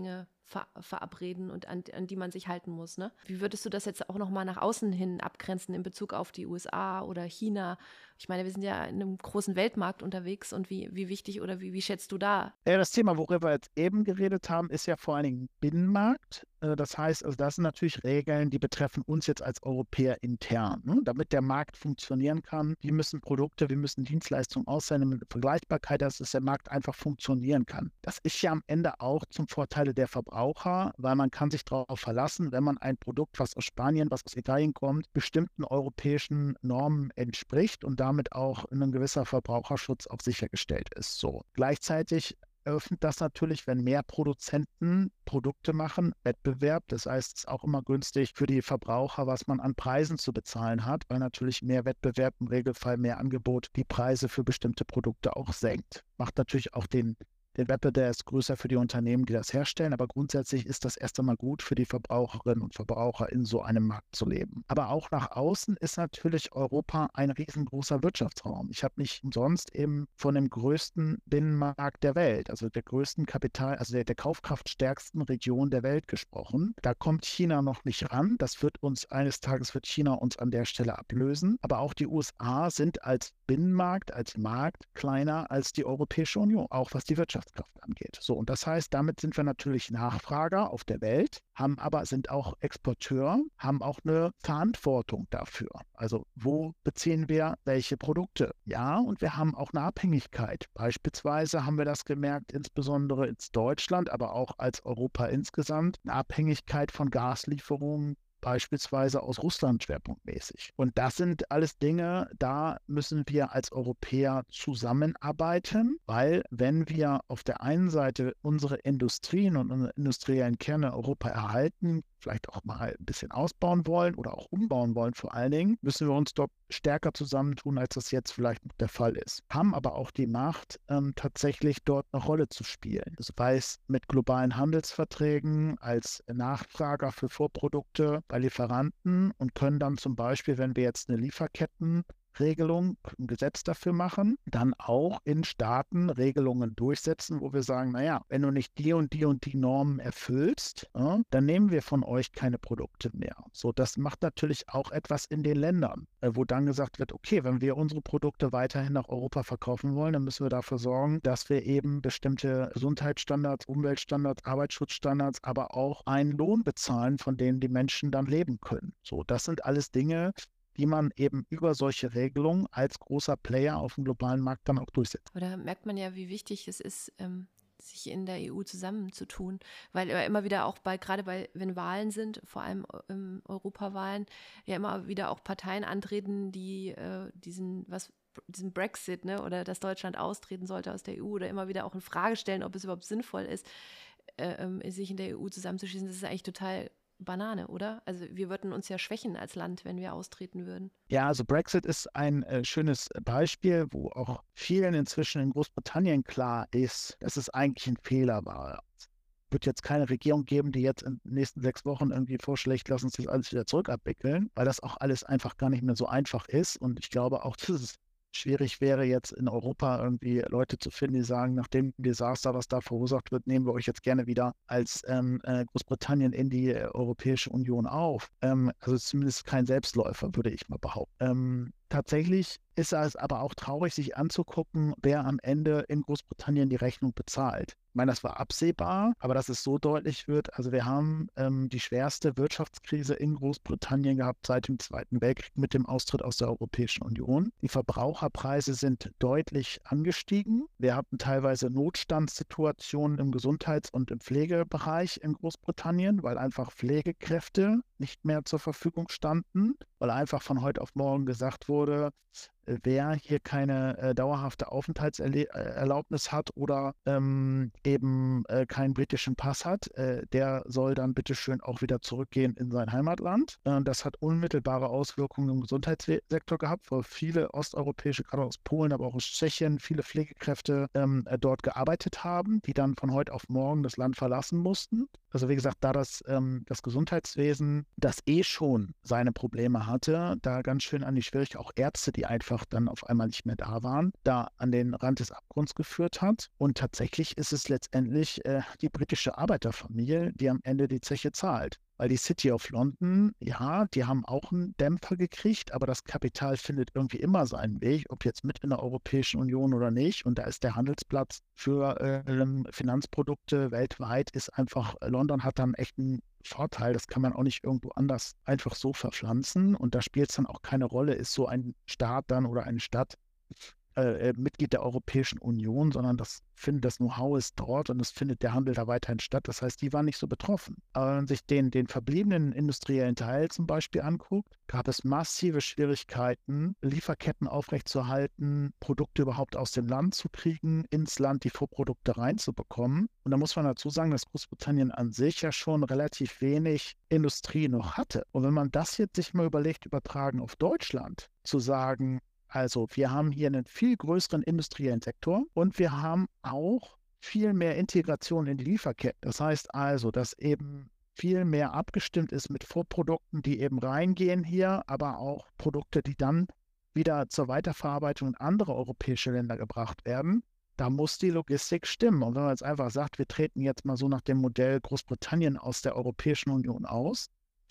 ver verabreden und an, an die man sich halten muss. Ne? Wie würdest du das jetzt auch nochmal nach außen hin abgrenzen in Bezug auf die U S A oder China? Ich meine, wir sind ja in einem großen Weltmarkt unterwegs und wie, wie wichtig oder wie, wie schätzt du da? Ja, das Thema, worüber wir jetzt eben geredet haben, ist ja vor allen Dingen Binnenmarkt. Äh, Das heißt, also das sind natürlich Regeln, die betreffen uns jetzt als Europäer intern. Ne? Damit der Markt funktionieren kann, wie müssen Produkte, wie müssen Dienstleistungen aussehen, damit Vergleichbarkeit, dass es der Markt einfach funktionieren kann. Das ist ja am Ende auch zum Vorteil der Verbraucher, weil man kann sich darauf verlassen, wenn man ein Produkt, was aus Spanien, was aus Italien kommt, bestimmten europäischen Normen entspricht und damit auch ein gewisser Verbraucherschutz auch sichergestellt ist. So. Gleichzeitig eröffnet das natürlich, wenn mehr Produzenten Produkte machen, Wettbewerb. Das heißt, es ist auch immer günstig für die Verbraucher, was man an Preisen zu bezahlen hat, weil natürlich mehr Wettbewerb, im Regelfall mehr Angebot, die Preise für bestimmte Produkte auch senkt. Macht natürlich auch den Der Wettbewerb ist größer für die Unternehmen, die das herstellen, aber grundsätzlich ist das erst einmal gut für die Verbraucherinnen und Verbraucher, in so einem Markt zu leben. Aber auch nach außen ist natürlich Europa ein riesengroßer Wirtschaftsraum. Ich habe nicht umsonst eben von dem größten Binnenmarkt der Welt, also der größten Kapital, also der, der kaufkraftstärksten Region der Welt gesprochen. Da kommt China noch nicht ran. Das wird uns eines Tages wird China uns an der Stelle ablösen. Aber auch die U S A sind als Binnenmarkt, als Markt kleiner als die Europäische Union, auch was die Wirtschaftskraft angeht. So, und das heißt, damit sind wir natürlich Nachfrager auf der Welt, haben aber, sind auch Exporteur, haben auch eine Verantwortung dafür. Also, wo beziehen wir welche Produkte? Ja, und wir haben auch eine Abhängigkeit. Beispielsweise haben wir das gemerkt, insbesondere in Deutschland, aber auch als Europa insgesamt, eine Abhängigkeit von Gaslieferungen, beispielsweise aus Russland schwerpunktmäßig. Und das sind alles Dinge, da müssen wir als Europäer zusammenarbeiten, weil wenn wir auf der einen Seite unsere Industrien und unsere industriellen Kerne Europa erhalten, vielleicht auch mal ein bisschen ausbauen wollen oder auch umbauen wollen vor allen Dingen, müssen wir uns dort stärker zusammentun, als das jetzt vielleicht noch der Fall ist. Haben aber auch die Macht, ähm, tatsächlich dort eine Rolle zu spielen. Das heißt, mit globalen Handelsverträgen als Nachfrager für Vorprodukte bei Lieferanten und können dann zum Beispiel, wenn wir jetzt eine Lieferketten Regelung, ein Gesetz dafür machen, dann auch in Staaten Regelungen durchsetzen, wo wir sagen, naja, wenn du nicht die und die und die Normen erfüllst, ja, dann nehmen wir von euch keine Produkte mehr. So, das macht natürlich auch etwas in den Ländern, wo dann gesagt wird, okay, wenn wir unsere Produkte weiterhin nach Europa verkaufen wollen, dann müssen wir dafür sorgen, dass wir eben bestimmte Gesundheitsstandards, Umweltstandards, Arbeitsschutzstandards, aber auch einen Lohn bezahlen, von denen die Menschen dann leben können. So, das sind alles Dinge, die man eben über solche Regelungen als großer Player auf dem globalen Markt dann auch durchsetzt. Aber da merkt man ja, wie wichtig es ist, ähm, sich in der E U zusammenzutun, weil äh, immer wieder auch bei, gerade bei, wenn Wahlen sind, vor allem ähm, Europawahlen, ja immer wieder auch Parteien antreten, die äh, diesen, was diesen Brexit, ne, oder dass Deutschland austreten sollte aus der E U oder immer wieder auch in Frage stellen, ob es überhaupt sinnvoll ist, äh, äh, sich in der E U zusammenzuschließen. Das ist eigentlich total Banane, oder? Also wir würden uns ja schwächen als Land, wenn wir austreten würden. Ja, also Brexit ist ein äh, schönes Beispiel, wo auch vielen inzwischen in Großbritannien klar ist, dass es eigentlich ein Fehler war. Es wird jetzt keine Regierung geben, die jetzt in den nächsten sechs Wochen irgendwie vorschlägt, lass uns das alles wieder zurückabwickeln, weil das auch alles einfach gar nicht mehr so einfach ist. Und ich glaube auch, dass es schwierig wäre, jetzt in Europa irgendwie Leute zu finden, die sagen, nach dem Desaster, was da verursacht wird, nehmen wir euch jetzt gerne wieder als ähm, äh, Großbritannien in die äh, Europäische Union auf. Ähm, also zumindest kein Selbstläufer, würde ich mal behaupten. Ähm, tatsächlich ist es aber auch traurig, sich anzugucken, wer am Ende in Großbritannien die Rechnung bezahlt. Ich meine, das war absehbar, aber dass es so deutlich wird, also wir haben ähm, die schwerste Wirtschaftskrise in Großbritannien gehabt seit dem Zweiten Weltkrieg mit dem Austritt aus der Europäischen Union. Die Verbraucherpreise sind deutlich angestiegen. Wir hatten teilweise Notstandssituationen im Gesundheits- und im Pflegebereich in Großbritannien, weil einfach Pflegekräfte nicht mehr zur Verfügung standen, weil einfach von heute auf morgen gesagt wurde, wer hier keine äh, dauerhafte Aufenthaltserlaubnis hat oder ähm, eben äh, keinen britischen Pass hat, äh, der soll dann bitteschön auch wieder zurückgehen in sein Heimatland. Äh, das hat unmittelbare Auswirkungen im Gesundheitssektor gehabt, weil viele osteuropäische, gerade aus Polen, aber auch aus Tschechien, viele Pflegekräfte ähm, äh, dort gearbeitet haben, die dann von heute auf morgen das Land verlassen mussten. Also wie gesagt, da das, ähm, das Gesundheitswesen, das eh schon seine Probleme hatte, da ganz schön an die Schwierigkeit, auch Ärzte, die einfach dann auf einmal nicht mehr da waren, da an den Rand des Abgrunds geführt hat. Und tatsächlich ist es letztendlich äh, die britische Arbeiterfamilie, die am Ende die Zeche zahlt. Weil die City of London, ja, die haben auch einen Dämpfer gekriegt, aber das Kapital findet irgendwie immer seinen Weg, ob jetzt mit in der Europäischen Union oder nicht. Und da ist der Handelsplatz für ähm, Finanzprodukte weltweit, ist einfach, London hat dann echt einen Vorteil, das kann man auch nicht irgendwo anders einfach so verpflanzen. Und da spielt es dann auch keine Rolle, ist so ein Staat dann oder eine Stadt äh, Mitglied der Europäischen Union, sondern das findet das Know-how ist dort und es findet der Handel da weiterhin statt. Das heißt, die waren nicht so betroffen. Aber wenn man sich den, den verbliebenen industriellen Teil zum Beispiel anguckt, gab es massive Schwierigkeiten, Lieferketten aufrechtzuerhalten, Produkte überhaupt aus dem Land zu kriegen, ins Land die Vorprodukte reinzubekommen. Und da muss man dazu sagen, dass Großbritannien an sich ja schon relativ wenig Industrie noch hatte. Und wenn man das jetzt sich mal überlegt, übertragen auf Deutschland, zu sagen, also wir haben hier einen viel größeren industriellen Sektor und wir haben auch viel mehr Integration in die Lieferketten. Das heißt also, dass eben viel mehr abgestimmt ist mit Vorprodukten, die eben reingehen hier, aber auch Produkte, die dann wieder zur Weiterverarbeitung in andere europäische Länder gebracht werden. Da muss die Logistik stimmen. Und wenn man jetzt einfach sagt, wir treten jetzt mal so nach dem Modell Großbritannien aus der Europäischen Union aus,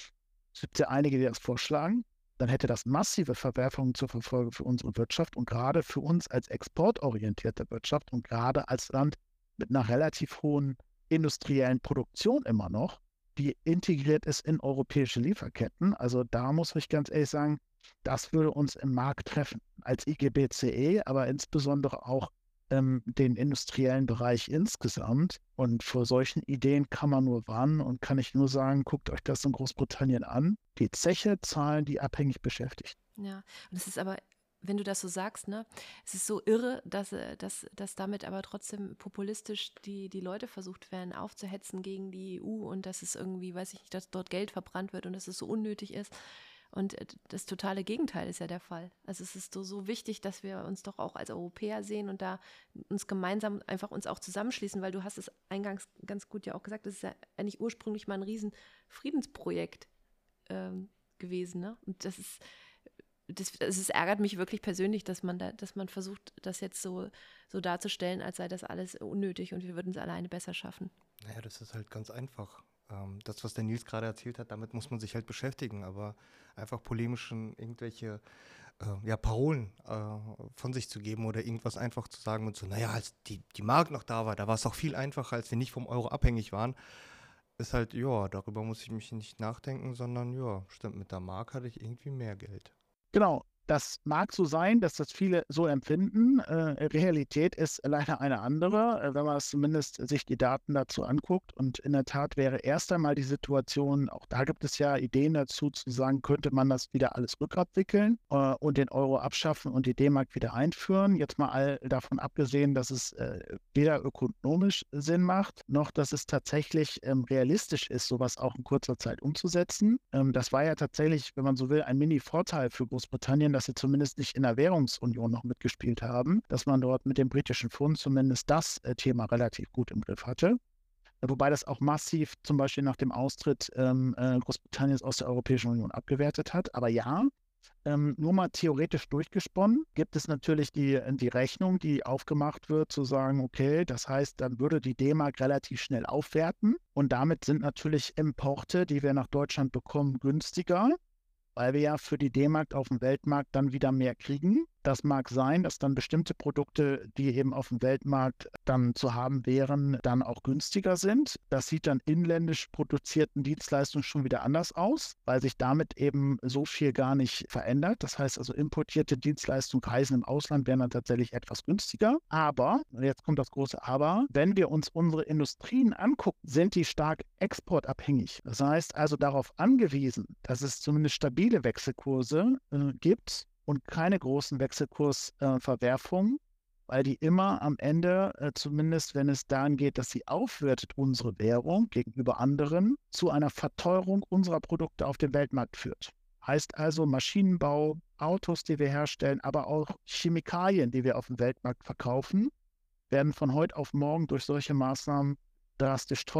es gibt ja einige, die das vorschlagen, dann hätte das massive Verwerfungen zur Folge für unsere Wirtschaft und gerade für uns als exportorientierte Wirtschaft und gerade als Land mit einer relativ hohen industriellen Produktion immer noch, die integriert ist in europäische Lieferketten. Also da muss ich ganz ehrlich sagen, das würde uns im Markt treffen. Als I G B C E, aber insbesondere auch ähm, den industriellen Bereich insgesamt. Und vor solchen Ideen kann man nur warnen und kann ich nur sagen, guckt euch das in Großbritannien an. Die Zeche zahlen die abhängig Beschäftigten. Ja, und es ist aber, wenn du das so sagst, ne, es ist so irre, dass, dass, dass damit aber trotzdem populistisch die, die Leute versucht werden, aufzuhetzen gegen die E U und dass es irgendwie, weiß ich nicht, dass dort Geld verbrannt wird und dass es so unnötig ist. Und das totale Gegenteil ist ja der Fall. Also es ist so, so wichtig, dass wir uns doch auch als Europäer sehen und da uns gemeinsam einfach uns auch zusammenschließen, weil du hast es eingangs ganz gut ja auch gesagt, das ist ja eigentlich ursprünglich mal ein riesen Friedensprojekt ähm, gewesen. Ne? Und das ist, das, das ist, ärgert mich wirklich persönlich, dass man da, dass man versucht, das jetzt so, so darzustellen, als sei das alles unnötig und wir würden es alleine besser schaffen. Naja, das ist halt ganz einfach. Das, was der Nils gerade erzählt hat, damit muss man sich halt beschäftigen, aber einfach polemischen irgendwelche äh, ja, Parolen äh, von sich zu geben oder irgendwas einfach zu sagen und so, naja, als die, die Mark noch da war, da war es auch viel einfacher, als wir nicht vom Euro abhängig waren, ist halt, ja, darüber muss ich mich nicht nachdenken, sondern ja, stimmt, mit der Mark hatte ich irgendwie mehr Geld. Genau. Das mag so sein, dass das viele so empfinden. Äh, Realität ist leider eine andere, äh, wenn man es zumindest sich die Daten dazu anguckt. Und in der Tat wäre erst einmal die Situation, auch da gibt es ja Ideen dazu, zu sagen, könnte man das wieder alles rückabwickeln äh, und den Euro abschaffen und die D-Mark wieder einführen. Jetzt mal all davon abgesehen, dass es äh, weder ökonomisch Sinn macht, noch dass es tatsächlich ähm, realistisch ist, sowas auch in kurzer Zeit umzusetzen. Ähm, das war ja tatsächlich, wenn man so will, ein Mini-Vorteil für Großbritannien, dass sie zumindest nicht in der Währungsunion noch mitgespielt haben, dass man dort mit dem britischen Pfund zumindest das äh, Thema relativ gut im Griff hatte. Wobei das auch massiv zum Beispiel nach dem Austritt ähm, äh, Großbritanniens aus der Europäischen Union abgewertet hat. Aber ja, ähm, nur mal theoretisch durchgesponnen, gibt es natürlich die, die Rechnung, die aufgemacht wird, zu sagen, okay, das heißt, dann würde die D-Mark relativ schnell aufwerten und damit sind natürlich Importe, die wir nach Deutschland bekommen, günstiger, weil wir ja für die D-Mark auf dem Weltmarkt dann wieder mehr kriegen. Das mag sein, dass dann bestimmte Produkte, die eben auf dem Weltmarkt dann zu haben wären, dann auch günstiger sind. Das sieht dann inländisch produzierten Dienstleistungen schon wieder anders aus, weil sich damit eben so viel gar nicht verändert. Das heißt also, importierte Dienstleistungen, Reisen im Ausland wären dann tatsächlich etwas günstiger. Aber, jetzt kommt das große Aber, wenn wir uns unsere Industrien angucken, sind die stark exportabhängig. Das heißt also darauf angewiesen, dass es zumindest stabile Wechselkurse äh, gibt, und keine großen Wechselkursverwerfungen, äh, weil die immer am Ende, äh, zumindest wenn es dahin geht, dass sie aufwertet, unsere Währung gegenüber anderen, zu einer Verteuerung unserer Produkte auf dem Weltmarkt führt. Heißt also Maschinenbau, Autos, die wir herstellen, aber auch Chemikalien, die wir auf dem Weltmarkt verkaufen, werden von heute auf morgen durch solche Maßnahmen drastisch teurer.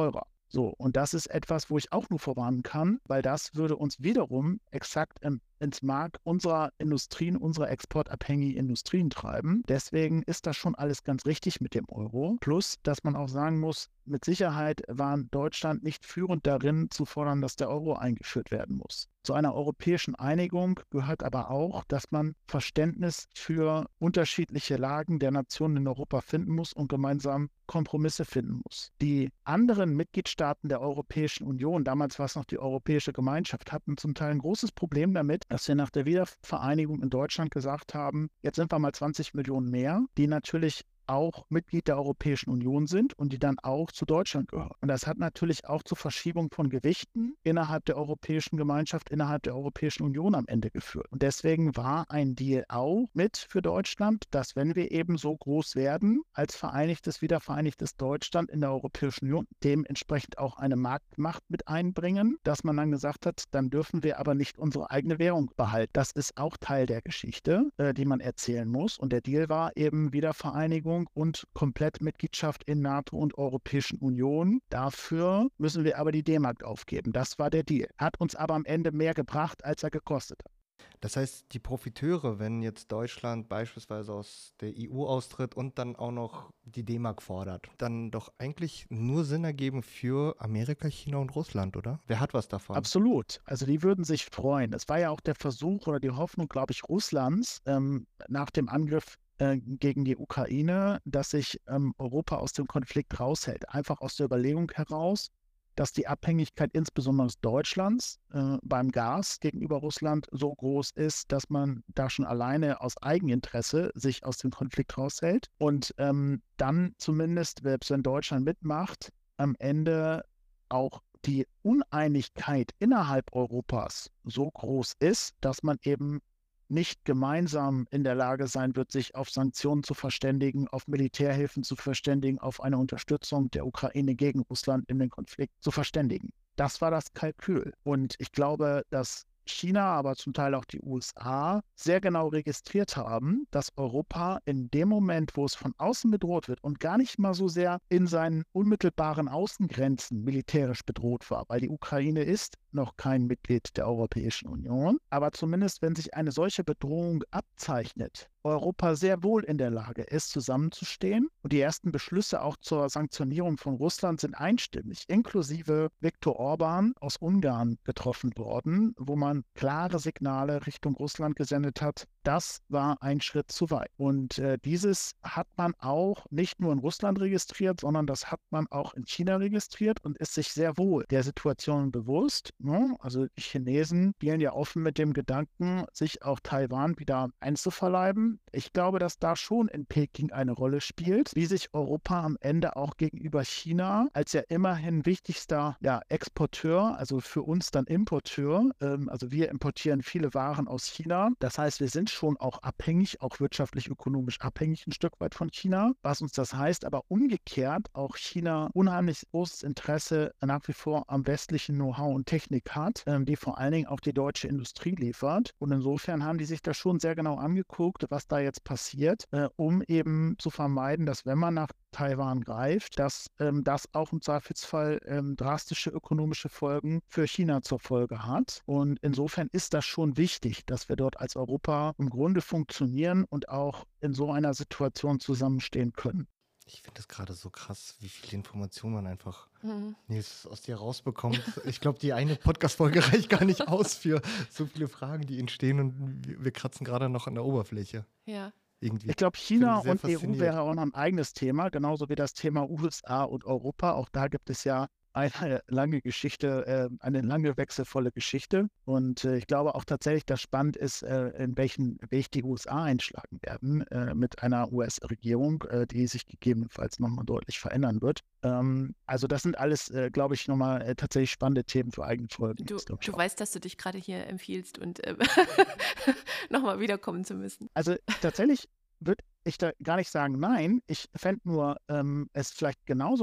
So, und das ist etwas, wo ich auch nur vorwarnen kann, weil das würde uns wiederum exakt im, ins Mark unserer Industrien, unserer exportabhängigen Industrien treiben. Deswegen ist das schon alles ganz richtig mit dem Euro. Plus, dass man auch sagen muss, mit Sicherheit war Deutschland nicht führend darin, zu fordern, dass der Euro eingeführt werden muss. Zu einer europäischen Einigung gehört aber auch, dass man Verständnis für unterschiedliche Lagen der Nationen in Europa finden muss und gemeinsam Kompromisse finden muss. Die anderen Mitgliedstaaten der Europäischen Union, damals war es noch die Europäische Gemeinschaft, hatten zum Teil ein großes Problem damit, dass wir nach der Wiedervereinigung in Deutschland gesagt haben, jetzt sind wir mal zwanzig Millionen mehr, die natürlich auch Mitglied der Europäischen Union sind und die dann auch zu Deutschland gehören. Und das hat natürlich auch zur Verschiebung von Gewichten innerhalb der Europäischen Gemeinschaft, innerhalb der Europäischen Union am Ende geführt. Und deswegen war ein Deal auch mit für Deutschland, dass wenn wir eben so groß werden, als vereinigtes, wiedervereinigtes Deutschland in der Europäischen Union, dementsprechend auch eine Marktmacht mit einbringen, dass man dann gesagt hat, dann dürfen wir aber nicht unsere eigene Währung behalten. Das ist auch Teil der Geschichte, äh, die man erzählen muss. Und der Deal war eben Wiedervereinigung und Komplettmitgliedschaft in NATO und Europäischen Union. Dafür müssen wir aber die D-Mark aufgeben. Das war der Deal. Hat uns aber am Ende mehr gebracht, als er gekostet hat. Das heißt, die Profiteure, wenn jetzt Deutschland beispielsweise aus der E U austritt und dann auch noch die D-Mark fordert, dann doch eigentlich nur Sinn ergeben für Amerika, China und Russland, oder? Wer hat was davon? Absolut. Also die würden sich freuen. Es war ja auch der Versuch oder die Hoffnung, glaube ich, Russlands ähm, nach dem Angriff gegen die Ukraine, dass sich ähm, Europa aus dem Konflikt raushält. Einfach aus der Überlegung heraus, dass die Abhängigkeit insbesondere Deutschlands äh, beim Gas gegenüber Russland so groß ist, dass man da schon alleine aus Eigeninteresse sich aus dem Konflikt raushält und ähm, dann zumindest, selbst wenn Deutschland mitmacht, am Ende auch die Uneinigkeit innerhalb Europas so groß ist, dass man eben nicht gemeinsam in der Lage sein wird, sich auf Sanktionen zu verständigen, auf Militärhilfen zu verständigen, auf eine Unterstützung der Ukraine gegen Russland in den Konflikt zu verständigen. Das war das Kalkül. Und ich glaube, dass China, aber zum Teil auch die U S A sehr genau registriert haben, dass Europa in dem Moment, wo es von außen bedroht wird und gar nicht mal so sehr in seinen unmittelbaren Außengrenzen militärisch bedroht war, weil die Ukraine ist noch kein Mitglied der Europäischen Union, aber zumindest wenn sich eine solche Bedrohung abzeichnet, Europa sehr wohl in der Lage ist, zusammenzustehen. Und die ersten Beschlüsse auch zur Sanktionierung von Russland sind einstimmig, inklusive Viktor Orban aus Ungarn getroffen worden, wo man klare Signale Richtung Russland gesendet hat. Das war ein Schritt zu weit. Und äh, dieses hat man auch nicht nur in Russland registriert, sondern das hat man auch in China registriert und ist sich sehr wohl der Situation bewusst. Ne? Also die Chinesen spielen ja offen mit dem Gedanken, sich auch Taiwan wieder einzuverleiben. Ich glaube, dass da schon in Peking eine Rolle spielt, wie sich Europa am Ende auch gegenüber China als ja immerhin wichtigster ja, Exporteur, also für uns dann Importeur, ähm, also wir importieren viele Waren aus China. Das heißt, wir sind schon auch abhängig, auch wirtschaftlich, ökonomisch abhängig ein Stück weit von China, was uns das heißt, aber umgekehrt auch China unheimlich großes Interesse nach wie vor am westlichen Know-how und Technik hat, ähm, die vor allen Dingen auch die deutsche Industrie liefert. Und insofern haben die sich das schon sehr genau angeguckt, was da jetzt passiert, äh, um eben zu vermeiden, dass wenn man nach Taiwan greift, dass ähm, das auch im Zweifelsfall ähm, drastische ökonomische Folgen für China zur Folge hat. Und insofern ist das schon wichtig, dass wir dort als Europa im Grunde funktionieren und auch in so einer Situation zusammenstehen können. Ich finde das gerade so krass, wie viel Information man einfach Mhm. Nils, aus dir rausbekommt. Ich glaube, die eine Podcast-Folge reicht gar nicht aus für so viele Fragen, die entstehen und wir wir kratzen gerade noch an der Oberfläche. Ja. Irgendwie. Ich glaube, China Bin sehr und E U fasziniert. wäre auch noch ein eigenes Thema, genauso wie das Thema U S A und Europa. Auch da gibt es ja eine lange Geschichte, äh, eine lange wechselvolle Geschichte. Und äh, ich glaube auch tatsächlich, dass spannend ist, äh, in welchen Weg die U S A einschlagen werden äh, mit einer U S-Regierung, äh, die sich gegebenenfalls nochmal deutlich verändern wird. Ähm, also das sind alles, äh, glaube ich, nochmal äh, tatsächlich spannende Themen für eigene Folgen. Du, Das glaub ich du auch. weißt, dass du dich gerade hier empfiehlst und ähm, nochmal wiederkommen zu müssen. Also tatsächlich würde ich da gar nicht sagen, nein. Ich fände nur ähm, es vielleicht genauso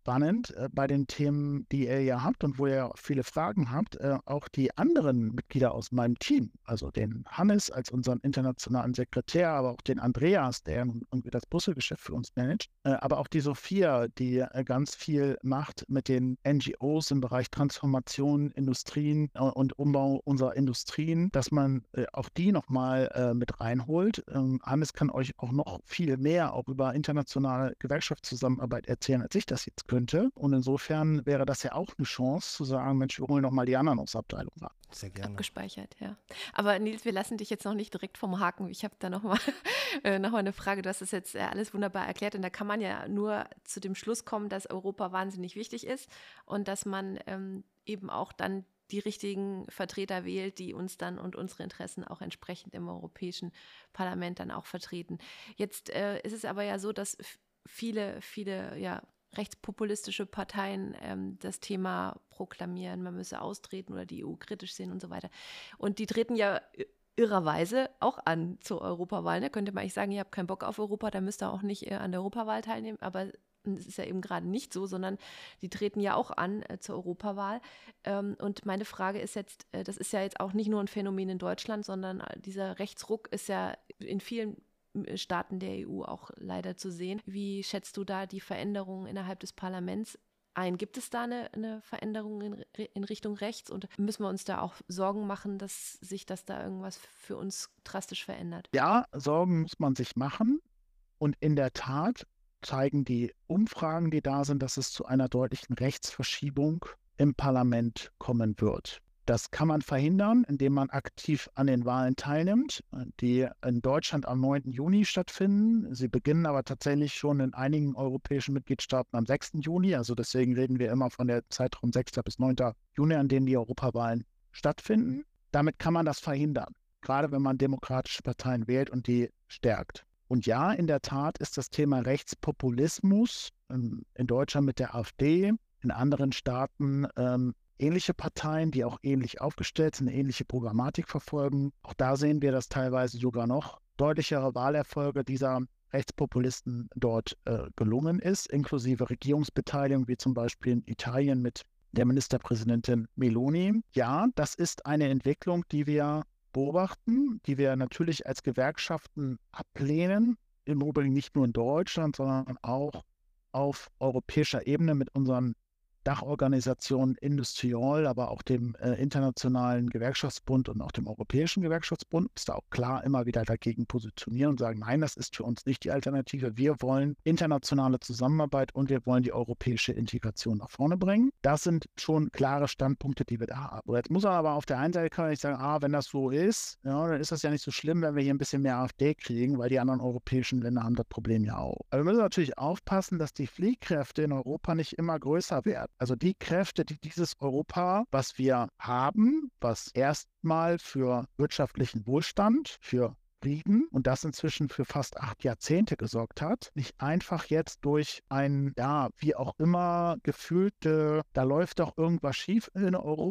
spannend äh, bei den Themen, die ihr ja habt und wo ihr viele Fragen habt, äh, auch die anderen Mitglieder aus meinem Team, also den Hannes als unseren internationalen Sekretär, aber auch den Andreas, der nun irgendwie das Brüssel-Geschäft für uns managt, äh, aber auch die Sophia, die äh, ganz viel macht mit den N G Os im Bereich Transformation, Industrien äh, und Umbau unserer Industrien, dass man äh, auch die nochmal äh, mit reinholt. Ähm, Hannes kann euch auch noch viel mehr auch über internationale Gewerkschaftszusammenarbeit erzählen, als ich das jetzt könnte. Und insofern wäre das ja auch eine Chance zu sagen, Mensch, wir holen noch mal die anderen aus der Abteilung ran. Sehr gerne. Abgespeichert, ja. Aber Nils, wir lassen dich jetzt noch nicht direkt vom Haken. Ich habe da nochmal äh, noch mal eine Frage. Du hast das jetzt äh, alles wunderbar erklärt und da kann man ja nur zu dem Schluss kommen, dass Europa wahnsinnig wichtig ist und dass man ähm, eben auch dann die richtigen Vertreter wählt, die uns dann und unsere Interessen auch entsprechend im Europäischen Parlament dann auch vertreten. Jetzt äh, ist es aber ja so, dass f- viele, viele ja, rechtspopulistische Parteien ähm, das Thema proklamieren, man müsse austreten oder die E U kritisch sehen und so weiter. Und die treten ja irrerweise auch an zur Europawahl. Da könnte man eigentlich sagen, ihr habt keinen Bock auf Europa, da müsst ihr auch nicht äh, an der Europawahl teilnehmen, aber es ist ja eben gerade nicht so, sondern die treten ja auch an äh, zur Europawahl. Ähm, und meine Frage ist jetzt, äh, das ist ja jetzt auch nicht nur ein Phänomen in Deutschland, sondern äh, dieser Rechtsruck ist ja in vielen äh, Staaten der E U auch leider zu sehen. Wie schätzt du da die Veränderungen innerhalb des Parlaments ein? Gibt es da eine, eine Veränderung in, in Richtung rechts und müssen wir uns da auch Sorgen machen, dass sich das da irgendwas für uns drastisch verändert? Ja, Sorgen muss man sich machen. Und in der Tat zeigen die Umfragen, die da sind, dass es zu einer deutlichen Rechtsverschiebung im Parlament kommen wird. Das kann man verhindern, indem man aktiv an den Wahlen teilnimmt, die in Deutschland am neunten Juni stattfinden. Sie beginnen aber tatsächlich schon in einigen europäischen Mitgliedstaaten am sechsten Juni. Also deswegen reden wir immer von der Zeitraum sechsten bis neunten Juni, an denen die Europawahlen stattfinden. Damit kann man das verhindern, gerade wenn man demokratische Parteien wählt und die stärkt. Und ja, in der Tat ist das Thema Rechtspopulismus ähm, in Deutschland mit der AfD, in anderen Staaten ähm, ähnliche Parteien, die auch ähnlich aufgestellt sind, eine ähnliche Programmatik verfolgen. Auch da sehen wir, dass teilweise sogar noch deutlichere Wahlerfolge dieser Rechtspopulisten dort äh, gelungen ist, inklusive Regierungsbeteiligung, wie zum Beispiel in Italien mit der Ministerpräsidentin Meloni. Ja, das ist eine Entwicklung, die wir beobachten, die wir natürlich als Gewerkschaften ablehnen, im Übrigen nicht nur in Deutschland, sondern auch auf europäischer Ebene mit unseren Dachorganisationen Industriol, aber auch dem äh, Internationalen Gewerkschaftsbund und auch dem Europäischen Gewerkschaftsbund, uns da auch klar immer wieder dagegen positionieren und sagen, nein, das ist für uns nicht die Alternative. Wir wollen internationale Zusammenarbeit und wir wollen die europäische Integration nach vorne bringen. Das sind schon klare Standpunkte, die wir da haben. Jetzt muss man aber auf der einen Seite kann ich sagen, ah, wenn das so ist, ja, dann ist das ja nicht so schlimm, wenn wir hier ein bisschen mehr AfD kriegen, weil die anderen europäischen Länder haben das Problem ja auch. Aber wir müssen natürlich aufpassen, dass die Fliehkräfte in Europa nicht immer größer werden. Also die Kräfte, die dieses Europa, was wir haben, was erstmal für wirtschaftlichen Wohlstand, für Frieden und das inzwischen für fast acht Jahrzehnte gesorgt hat, nicht einfach jetzt durch ein, ja, wie auch immer, gefühlte, da läuft doch irgendwas schief in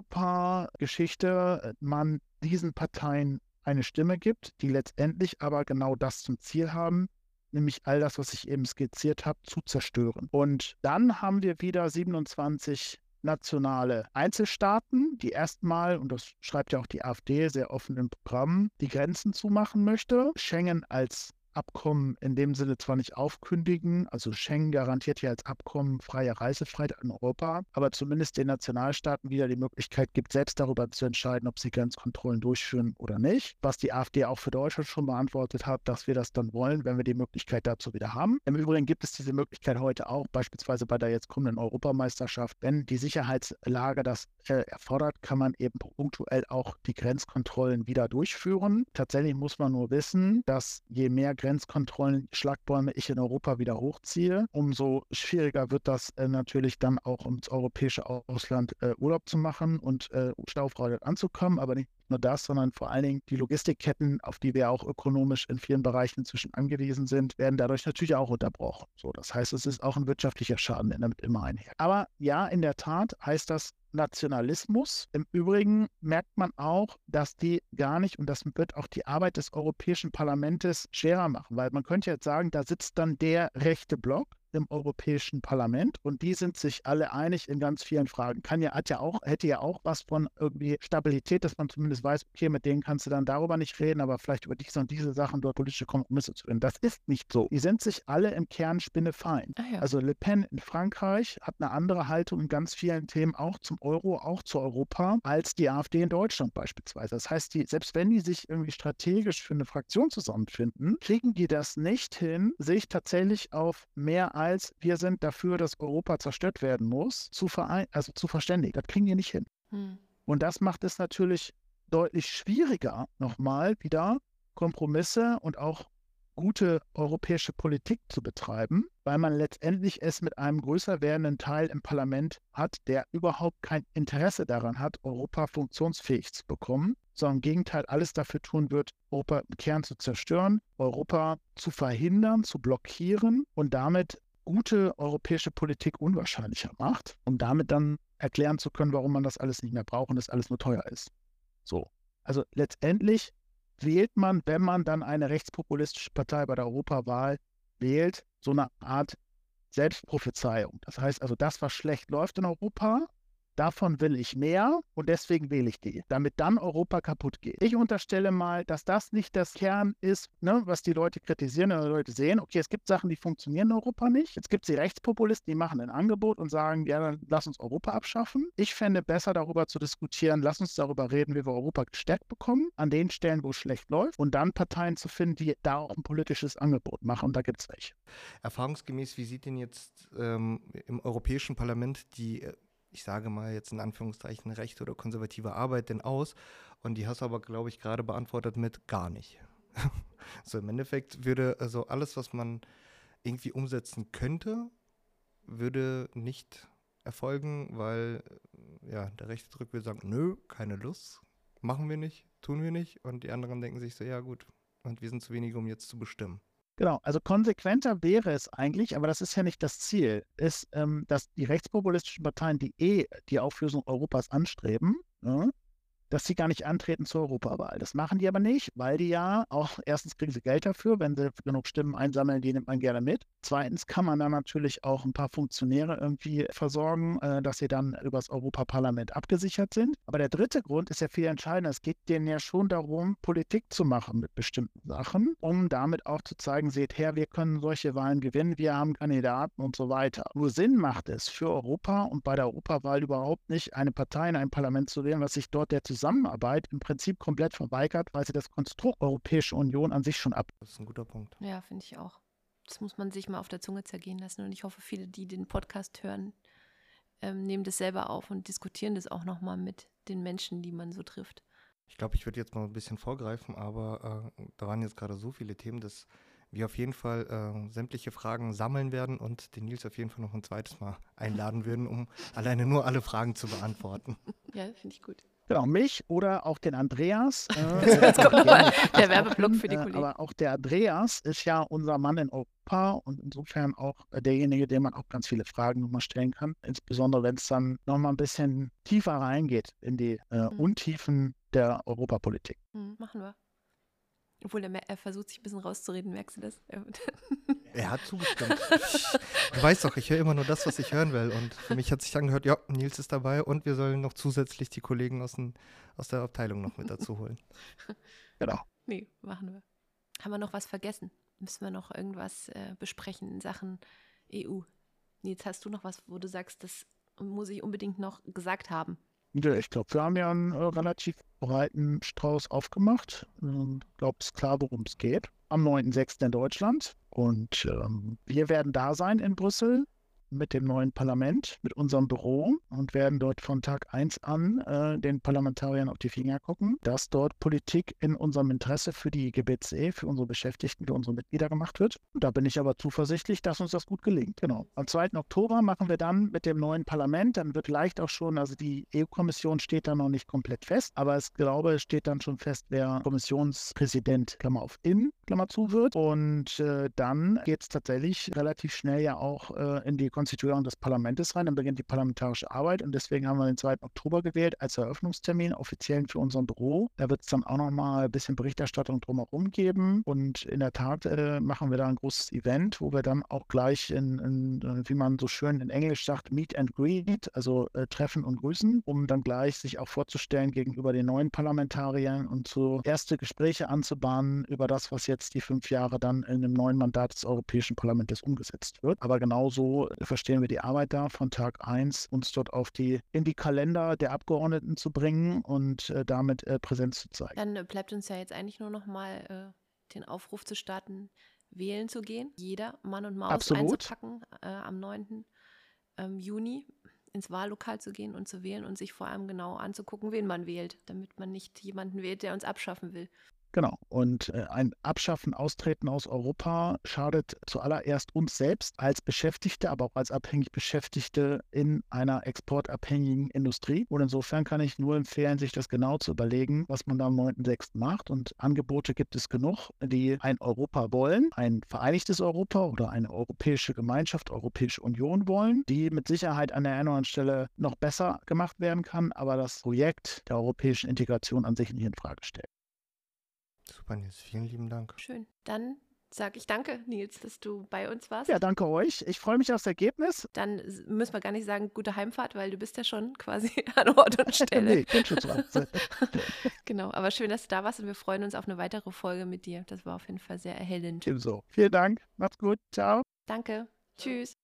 Europa-Geschichte, man diesen Parteien eine Stimme gibt, die letztendlich aber genau das zum Ziel haben, nämlich all das, was ich eben skizziert habe, zu zerstören. Und dann haben wir wieder siebenundzwanzig nationale Einzelstaaten, die erstmal, und das schreibt ja auch die AfD sehr offen im Programm, die Grenzen zumachen möchte. Schengen als Abkommen in dem Sinne zwar nicht aufkündigen, also Schengen garantiert ja als Abkommen freie Reisefreiheit in Europa, aber zumindest den Nationalstaaten wieder die Möglichkeit gibt, selbst darüber zu entscheiden, ob sie Grenzkontrollen durchführen oder nicht, was die AfD auch für Deutschland schon beantwortet hat, dass wir das dann wollen, wenn wir die Möglichkeit dazu wieder haben. Im Übrigen gibt es diese Möglichkeit heute auch, beispielsweise bei der jetzt kommenden Europameisterschaft, wenn die Sicherheitslage das äh, erfordert, kann man eben punktuell auch die Grenzkontrollen wieder durchführen. Tatsächlich muss man nur wissen, dass je mehr Grenzkontrollen, Schlagbäume ich in Europa wieder hochziehe, umso schwieriger wird das äh, natürlich dann auch ums europäische Ausland äh, Urlaub zu machen und äh, staufrei anzukommen, aber nicht nur das, sondern vor allen Dingen die Logistikketten, auf die wir auch ökonomisch in vielen Bereichen inzwischen angewiesen sind, werden dadurch natürlich auch unterbrochen. So, das heißt, es ist auch ein wirtschaftlicher Schaden, der damit immer einher. Aber ja, in der Tat heißt das Nationalismus. Im Übrigen merkt man auch, dass die gar nicht, und das wird auch die Arbeit des Europäischen Parlaments schwerer machen, weil man könnte jetzt sagen, da sitzt dann der rechte Block, im Europäischen Parlament und die sind sich alle einig in ganz vielen Fragen. Kann ja, hat ja auch, hätte ja auch was von irgendwie Stabilität, dass man zumindest weiß, okay, mit denen kannst du dann darüber nicht reden, aber vielleicht über diese und diese Sachen dort politische Kompromisse zu finden. Das ist nicht so. Die sind sich alle im Kern spinnefein. Ah ja. Also Le Pen in Frankreich hat eine andere Haltung in ganz vielen Themen, auch zum Euro, auch zu Europa, als die AfD in Deutschland beispielsweise. Das heißt, die, selbst wenn die sich irgendwie strategisch für eine Fraktion zusammenfinden, kriegen die das nicht hin, sich tatsächlich auf mehr als wir sind dafür, dass Europa zerstört werden muss, zu, verein also zu verständigen. Das kriegen die nicht hin. Hm. Und das macht es natürlich deutlich schwieriger, nochmal wieder Kompromisse und auch gute europäische Politik zu betreiben, weil man letztendlich es mit einem größer werdenden Teil im Parlament hat, der überhaupt kein Interesse daran hat, Europa funktionsfähig zu bekommen, sondern im Gegenteil alles dafür tun wird, Europa im Kern zu zerstören, Europa zu verhindern, zu blockieren und damit gute europäische Politik unwahrscheinlicher macht, um damit dann erklären zu können, warum man das alles nicht mehr braucht und das alles nur teuer ist. So. Also letztendlich wählt man, wenn man dann eine rechtspopulistische Partei bei der Europawahl wählt, so eine Art Selbstprophezeiung. Das heißt also, das, was schlecht läuft in Europa, davon will ich mehr und deswegen wähle ich die, damit dann Europa kaputt geht. Ich unterstelle mal, dass das nicht das Kern ist, ne, was die Leute kritisieren oder die Leute sehen. Okay, es gibt Sachen, die funktionieren in Europa nicht. Jetzt gibt es die Rechtspopulisten, die machen ein Angebot und sagen, ja, dann lass uns Europa abschaffen. Ich fände besser, darüber zu diskutieren, lass uns darüber reden, wie wir Europa gestärkt bekommen, an den Stellen, wo es schlecht läuft und dann Parteien zu finden, die da auch ein politisches Angebot machen. Und da gibt es welche. Erfahrungsgemäß, wie sieht denn jetzt ähm, im Europäischen Parlament die ich sage mal jetzt in Anführungszeichen, rechte oder konservative Arbeit denn aus? Und die hast du aber, glaube ich, gerade beantwortet mit gar nicht. So im Endeffekt würde also alles, was man irgendwie umsetzen könnte, würde nicht erfolgen, weil ja, der rechte Druck würde sagen, nö, keine Lust, machen wir nicht, tun wir nicht. Und die anderen denken sich so, ja gut, und wir sind zu wenige, um jetzt zu bestimmen. Genau, also konsequenter wäre es eigentlich, aber das ist ja nicht das Ziel, ist, ähm, dass die rechtspopulistischen Parteien, die eh die Auflösung Europas anstreben, ja, dass sie gar nicht antreten zur Europawahl. Das machen die aber nicht, weil die ja auch, erstens kriegen sie Geld dafür, wenn sie genug Stimmen einsammeln, die nimmt man gerne mit. Zweitens kann man dann natürlich auch ein paar Funktionäre irgendwie versorgen, äh, dass sie dann übers Europaparlament abgesichert sind. Aber der dritte Grund ist ja viel entscheidender. Es geht denen ja schon darum, Politik zu machen mit bestimmten Sachen, um damit auch zu zeigen, seht her, wir können solche Wahlen gewinnen, wir haben Kandidaten und so weiter. Nur Sinn macht es für Europa und bei der Europawahl überhaupt nicht, eine Partei in ein Parlament zu wählen, was sich dort der Zusammenarbeit im Prinzip komplett verweigert, weil sie das Konstrukt Europäische Union an sich schon ab. Das ist ein guter Punkt. Ja, finde ich auch. Das muss man sich mal auf der Zunge zergehen lassen. Und ich hoffe, viele, die den Podcast hören, ähm, nehmen das selber auf und diskutieren das auch nochmal mit den Menschen, die man so trifft. Ich glaube, ich würde jetzt mal ein bisschen vorgreifen, aber äh, da waren jetzt gerade so viele Themen, dass wir auf jeden Fall äh, sämtliche Fragen sammeln werden und den Nils auf jeden Fall noch ein zweites Mal einladen würden, um alleine nur alle Fragen zu beantworten. Ja, finde ich gut. Genau, mich oder auch den Andreas. Äh, Jetzt kommt nochmal der das Werbeblock auch für die hin, Kollegen. äh, Aber auch der Andreas ist ja unser Mann in Europa und insofern auch äh, derjenige, dem man auch ganz viele Fragen nochmal stellen kann. Insbesondere, wenn es dann nochmal ein bisschen tiefer reingeht in die äh, Mhm. Untiefen der Europapolitik. Hm, machen wir. Obwohl er, mer- er versucht, sich ein bisschen rauszureden, merkst du das? Er hat zugestimmt. Du weißt doch, ich höre immer nur das, was ich hören will. Und für mich hat sich angehört, ja, Nils ist dabei und wir sollen noch zusätzlich die Kollegen aus, den, aus der Abteilung noch mit dazu holen. Genau. Nee, machen wir. Haben wir noch was vergessen? Müssen wir noch irgendwas äh, besprechen in Sachen E U? Nils, hast du noch was, wo du sagst, das muss ich unbedingt noch gesagt haben? Ja, ich glaube, wir haben ja einen äh, relativ breiten Strauß aufgemacht. Ich glaube, es ist klar, worum es geht. Am neunten sechsten in Deutschland. Und ähm, wir werden da sein in Brüssel mit dem neuen Parlament, mit unserem Büro und werden dort von Tag eins an äh, den Parlamentariern auf die Finger gucken, dass dort Politik in unserem Interesse für die G B C, für unsere Beschäftigten, für unsere Mitglieder gemacht wird. Und da bin ich aber zuversichtlich, dass uns das gut gelingt. Genau. Am zweiten Oktober machen wir dann mit dem neuen Parlament, dann wird leicht auch schon, also die E U-Kommission steht da noch nicht komplett fest, aber ich glaube, es steht dann schon fest, wer Kommissionspräsident, Klammer auf in, Klammer zu wird. Und äh, dann geht es tatsächlich relativ schnell ja auch äh, in die Konsequenzen Konstituierung des Parlaments rein, dann beginnt die parlamentarische Arbeit und deswegen haben wir den zweiten Oktober gewählt als Eröffnungstermin, offiziellen für unser Büro. Da wird es dann auch nochmal ein bisschen Berichterstattung drumherum geben und in der Tat äh, machen wir da ein großes Event, wo wir dann auch gleich in, in wie man so schön in Englisch sagt, Meet and Greet, also äh, treffen und grüßen, um dann gleich sich auch vorzustellen gegenüber den neuen Parlamentariern und so erste Gespräche anzubahnen über das, was jetzt die fünf Jahre dann in dem neuen Mandat des Europäischen Parlaments umgesetzt wird. Aber genauso verstehen wir die Arbeit da von Tag eins, uns dort auf die, in die Kalender der Abgeordneten zu bringen und äh, damit äh, Präsenz zu zeigen. Dann äh, bleibt uns ja jetzt eigentlich nur noch mal äh, den Aufruf zu starten, wählen zu gehen. Jeder Mann und Maus Absolut. einzupacken äh, am neunten Ähm, Juni ins Wahllokal zu gehen und zu wählen und sich vor allem genau anzugucken, wen man wählt, damit man nicht jemanden wählt, der uns abschaffen will. Genau. Und äh, ein Abschaffen, Austreten aus Europa schadet zuallererst uns selbst als Beschäftigte, aber auch als abhängig Beschäftigte in einer exportabhängigen Industrie. Und insofern kann ich nur empfehlen, sich das genau zu überlegen, was man da am neunten sechsten macht. Und Angebote gibt es genug, die ein Europa wollen, ein vereinigtes Europa oder eine europäische Gemeinschaft, Europäische Union wollen, die mit Sicherheit an der einen oder anderen Stelle noch besser gemacht werden kann, aber das Projekt der europäischen Integration an sich nicht in Frage stellt. Super, Nils. Vielen lieben Dank. Schön. Dann sage ich danke, Nils, dass du bei uns warst. Ja, danke euch. Ich freue mich aufs Ergebnis. Dann s- müssen wir gar nicht sagen, gute Heimfahrt, weil du bist ja schon quasi an Ort und Stelle. Nee, ich bin schon zu Hause. Genau, aber schön, dass du da warst und wir freuen uns auf eine weitere Folge mit dir. Das war auf jeden Fall sehr erhellend. Ebenso. Vielen Dank. Macht's gut. Ciao. Danke. Tschüss.